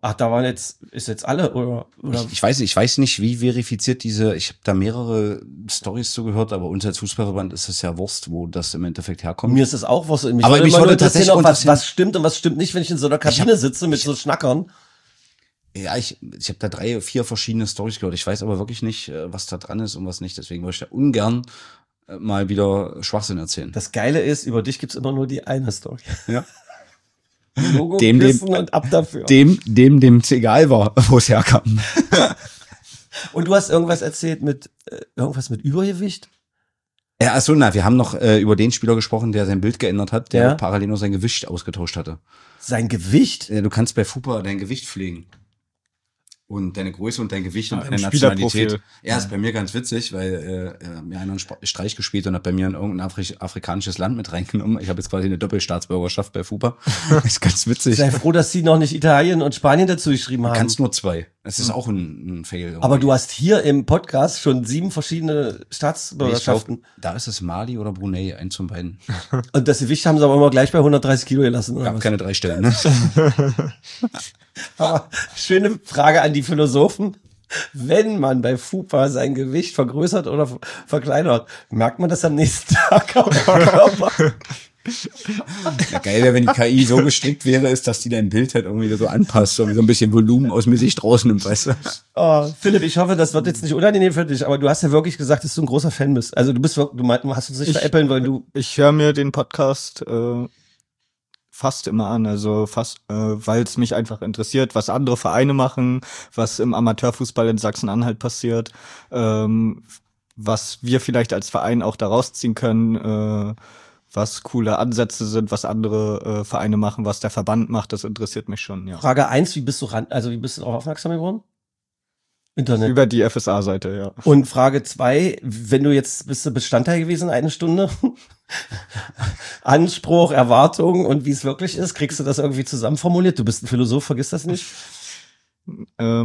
ist jetzt alle oder? Ich weiß nicht, wie verifiziert ich habe da mehrere Stories zugehört, aber uns als Fußballverband ist es ja Wurst, wo das im Endeffekt herkommt. Mir ist das auch Wurst. Aber mich würde tatsächlich auch, was stimmt und was stimmt nicht, wenn ich in so einer Kabine sitze mit so Schnackern. Ja, ich habe da 3, 4 verschiedene Storys gehört. Ich weiß aber wirklich nicht, was da dran ist und was nicht. Deswegen würde ich da ungern mal wieder Schwachsinn erzählen. Das Geile ist, über dich gibt's immer nur die eine Story. Ja. Logo und ab dafür. Dem's egal war, wo es herkam. Und du hast irgendwas erzählt mit Übergewicht? Ja, wir haben noch über den Spieler gesprochen, der sein Bild geändert hat, der parallel noch sein Gewicht ausgetauscht hatte. Sein Gewicht? Ja, du kannst bei FUPA dein Gewicht pflegen. Und deine Größe und dein Gewicht und deine Nationalität. Ja, ist bei mir ganz witzig, weil mir einer einen Streich gespielt und hat bei mir in irgendein afrikanisches Land mit reingenommen. Ich habe jetzt quasi eine Doppelstaatsbürgerschaft bei FUPA. Ist ganz witzig. Sei froh, dass sie noch nicht Italien und Spanien dazu geschrieben haben. Du kannst nur 2. Das ist auch ein Fail. Irgendwie. Aber du hast hier im Podcast schon 7 verschiedene Staatsbürgerschaften. Da ist es Mali oder Brunei, eins von beiden. Und das Gewicht haben sie aber immer gleich bei 130 Kilo gelassen. Oder gab keine 3 Stellen, ne? Aber schöne Frage an die Philosophen. Wenn man bei FUPA sein Gewicht vergrößert oder verkleinert, merkt man das am nächsten Tag auf dem Körper? Ja, geil wäre, wenn die KI so gestrickt wäre, ist, dass die dein Bild halt irgendwie so anpasst, so ein bisschen Volumen aus mir sich rausnimmt, weißt du? Oh, Philipp, ich hoffe, das wird jetzt nicht unangenehm für dich, aber du hast ja wirklich gesagt, dass du ein großer Fan bist. Also du hast uns nicht veräppeln, weil du... Ich höre mir den Podcast fast immer an, also weil es mich einfach interessiert, was andere Vereine machen, was im Amateurfußball in Sachsen-Anhalt passiert, was wir vielleicht als Verein auch da rausziehen können, was coole Ansätze sind, was andere Vereine machen, was der Verband macht, das interessiert mich schon, ja. Frage 1, wie bist du darauf aufmerksam geworden? Internet. Über die FSA-Seite, ja. Und Frage 2, bist du Bestandteil gewesen, 1 Stunde? Anspruch, Erwartung und wie es wirklich ist, kriegst du das irgendwie zusammenformuliert? Du bist ein Philosoph, vergiss das nicht. Ja,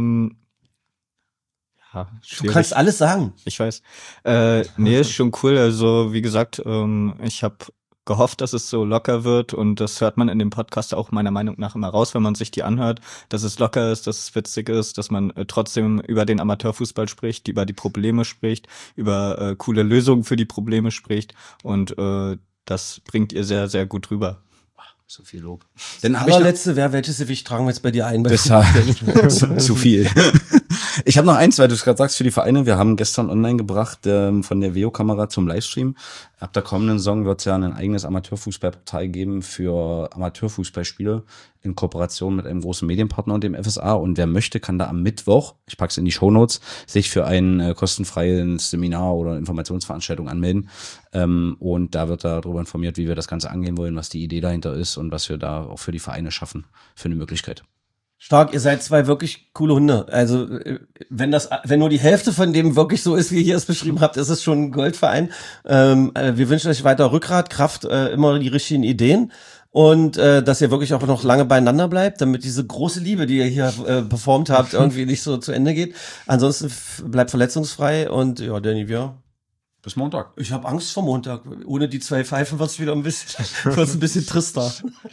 du kannst alles sagen. Ich weiß. Nee, ist schon cool. Also wie gesagt, ich habe gehofft, dass es so locker wird und das hört man in dem Podcast auch meiner Meinung nach immer raus, wenn man sich die anhört, dass es locker ist, dass es witzig ist, dass man trotzdem über den Amateurfußball spricht, über die Probleme spricht, über coole Lösungen für die Probleme spricht und das bringt ihr sehr, sehr gut rüber. So viel Lob. Dann habe ich letzte, welches Gewicht tragen wir jetzt bei dir ein? Das zu viel. Ich habe noch eins, weil du es gerade sagst, für die Vereine. Wir haben gestern online gebracht von der Veo-Kamera zum Livestream. Ab der kommenden Saison wird es ja ein eigenes Amateurfußballportal geben für Amateurfußballspiele in Kooperation mit einem großen Medienpartner und dem FSA. Und wer möchte, kann da am Mittwoch, ich pack's in die Shownotes, sich für ein kostenfreies Seminar oder Informationsveranstaltung anmelden. Und da wird darüber informiert, wie wir das Ganze angehen wollen, was die Idee dahinter ist und was wir da auch für die Vereine schaffen, für eine Möglichkeit. Stark, ihr seid zwei wirklich coole Hunde. Also wenn nur die Hälfte von dem wirklich so ist, wie ihr es beschrieben habt, ist es schon ein Goldverein. Wir wünschen euch weiter Rückgrat, Kraft, immer die richtigen Ideen und dass ihr wirklich auch noch lange beieinander bleibt, damit diese große Liebe, die ihr hier performt habt, irgendwie nicht so zu Ende geht. Ansonsten bleibt verletzungsfrei und ja, Danny, wir bis Montag. Ich habe Angst vor Montag. Ohne die 2 Pfeifen wird's wieder ein bisschen trister.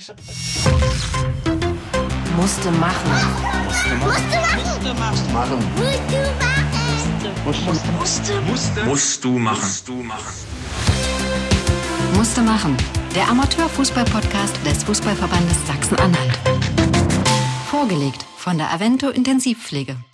Musste machen. Musste machen. Der Amateurfußball-Podcast des Fußballverbandes Sachsen-Anhalt. Vorgelegt von der Avento Intensivpflege.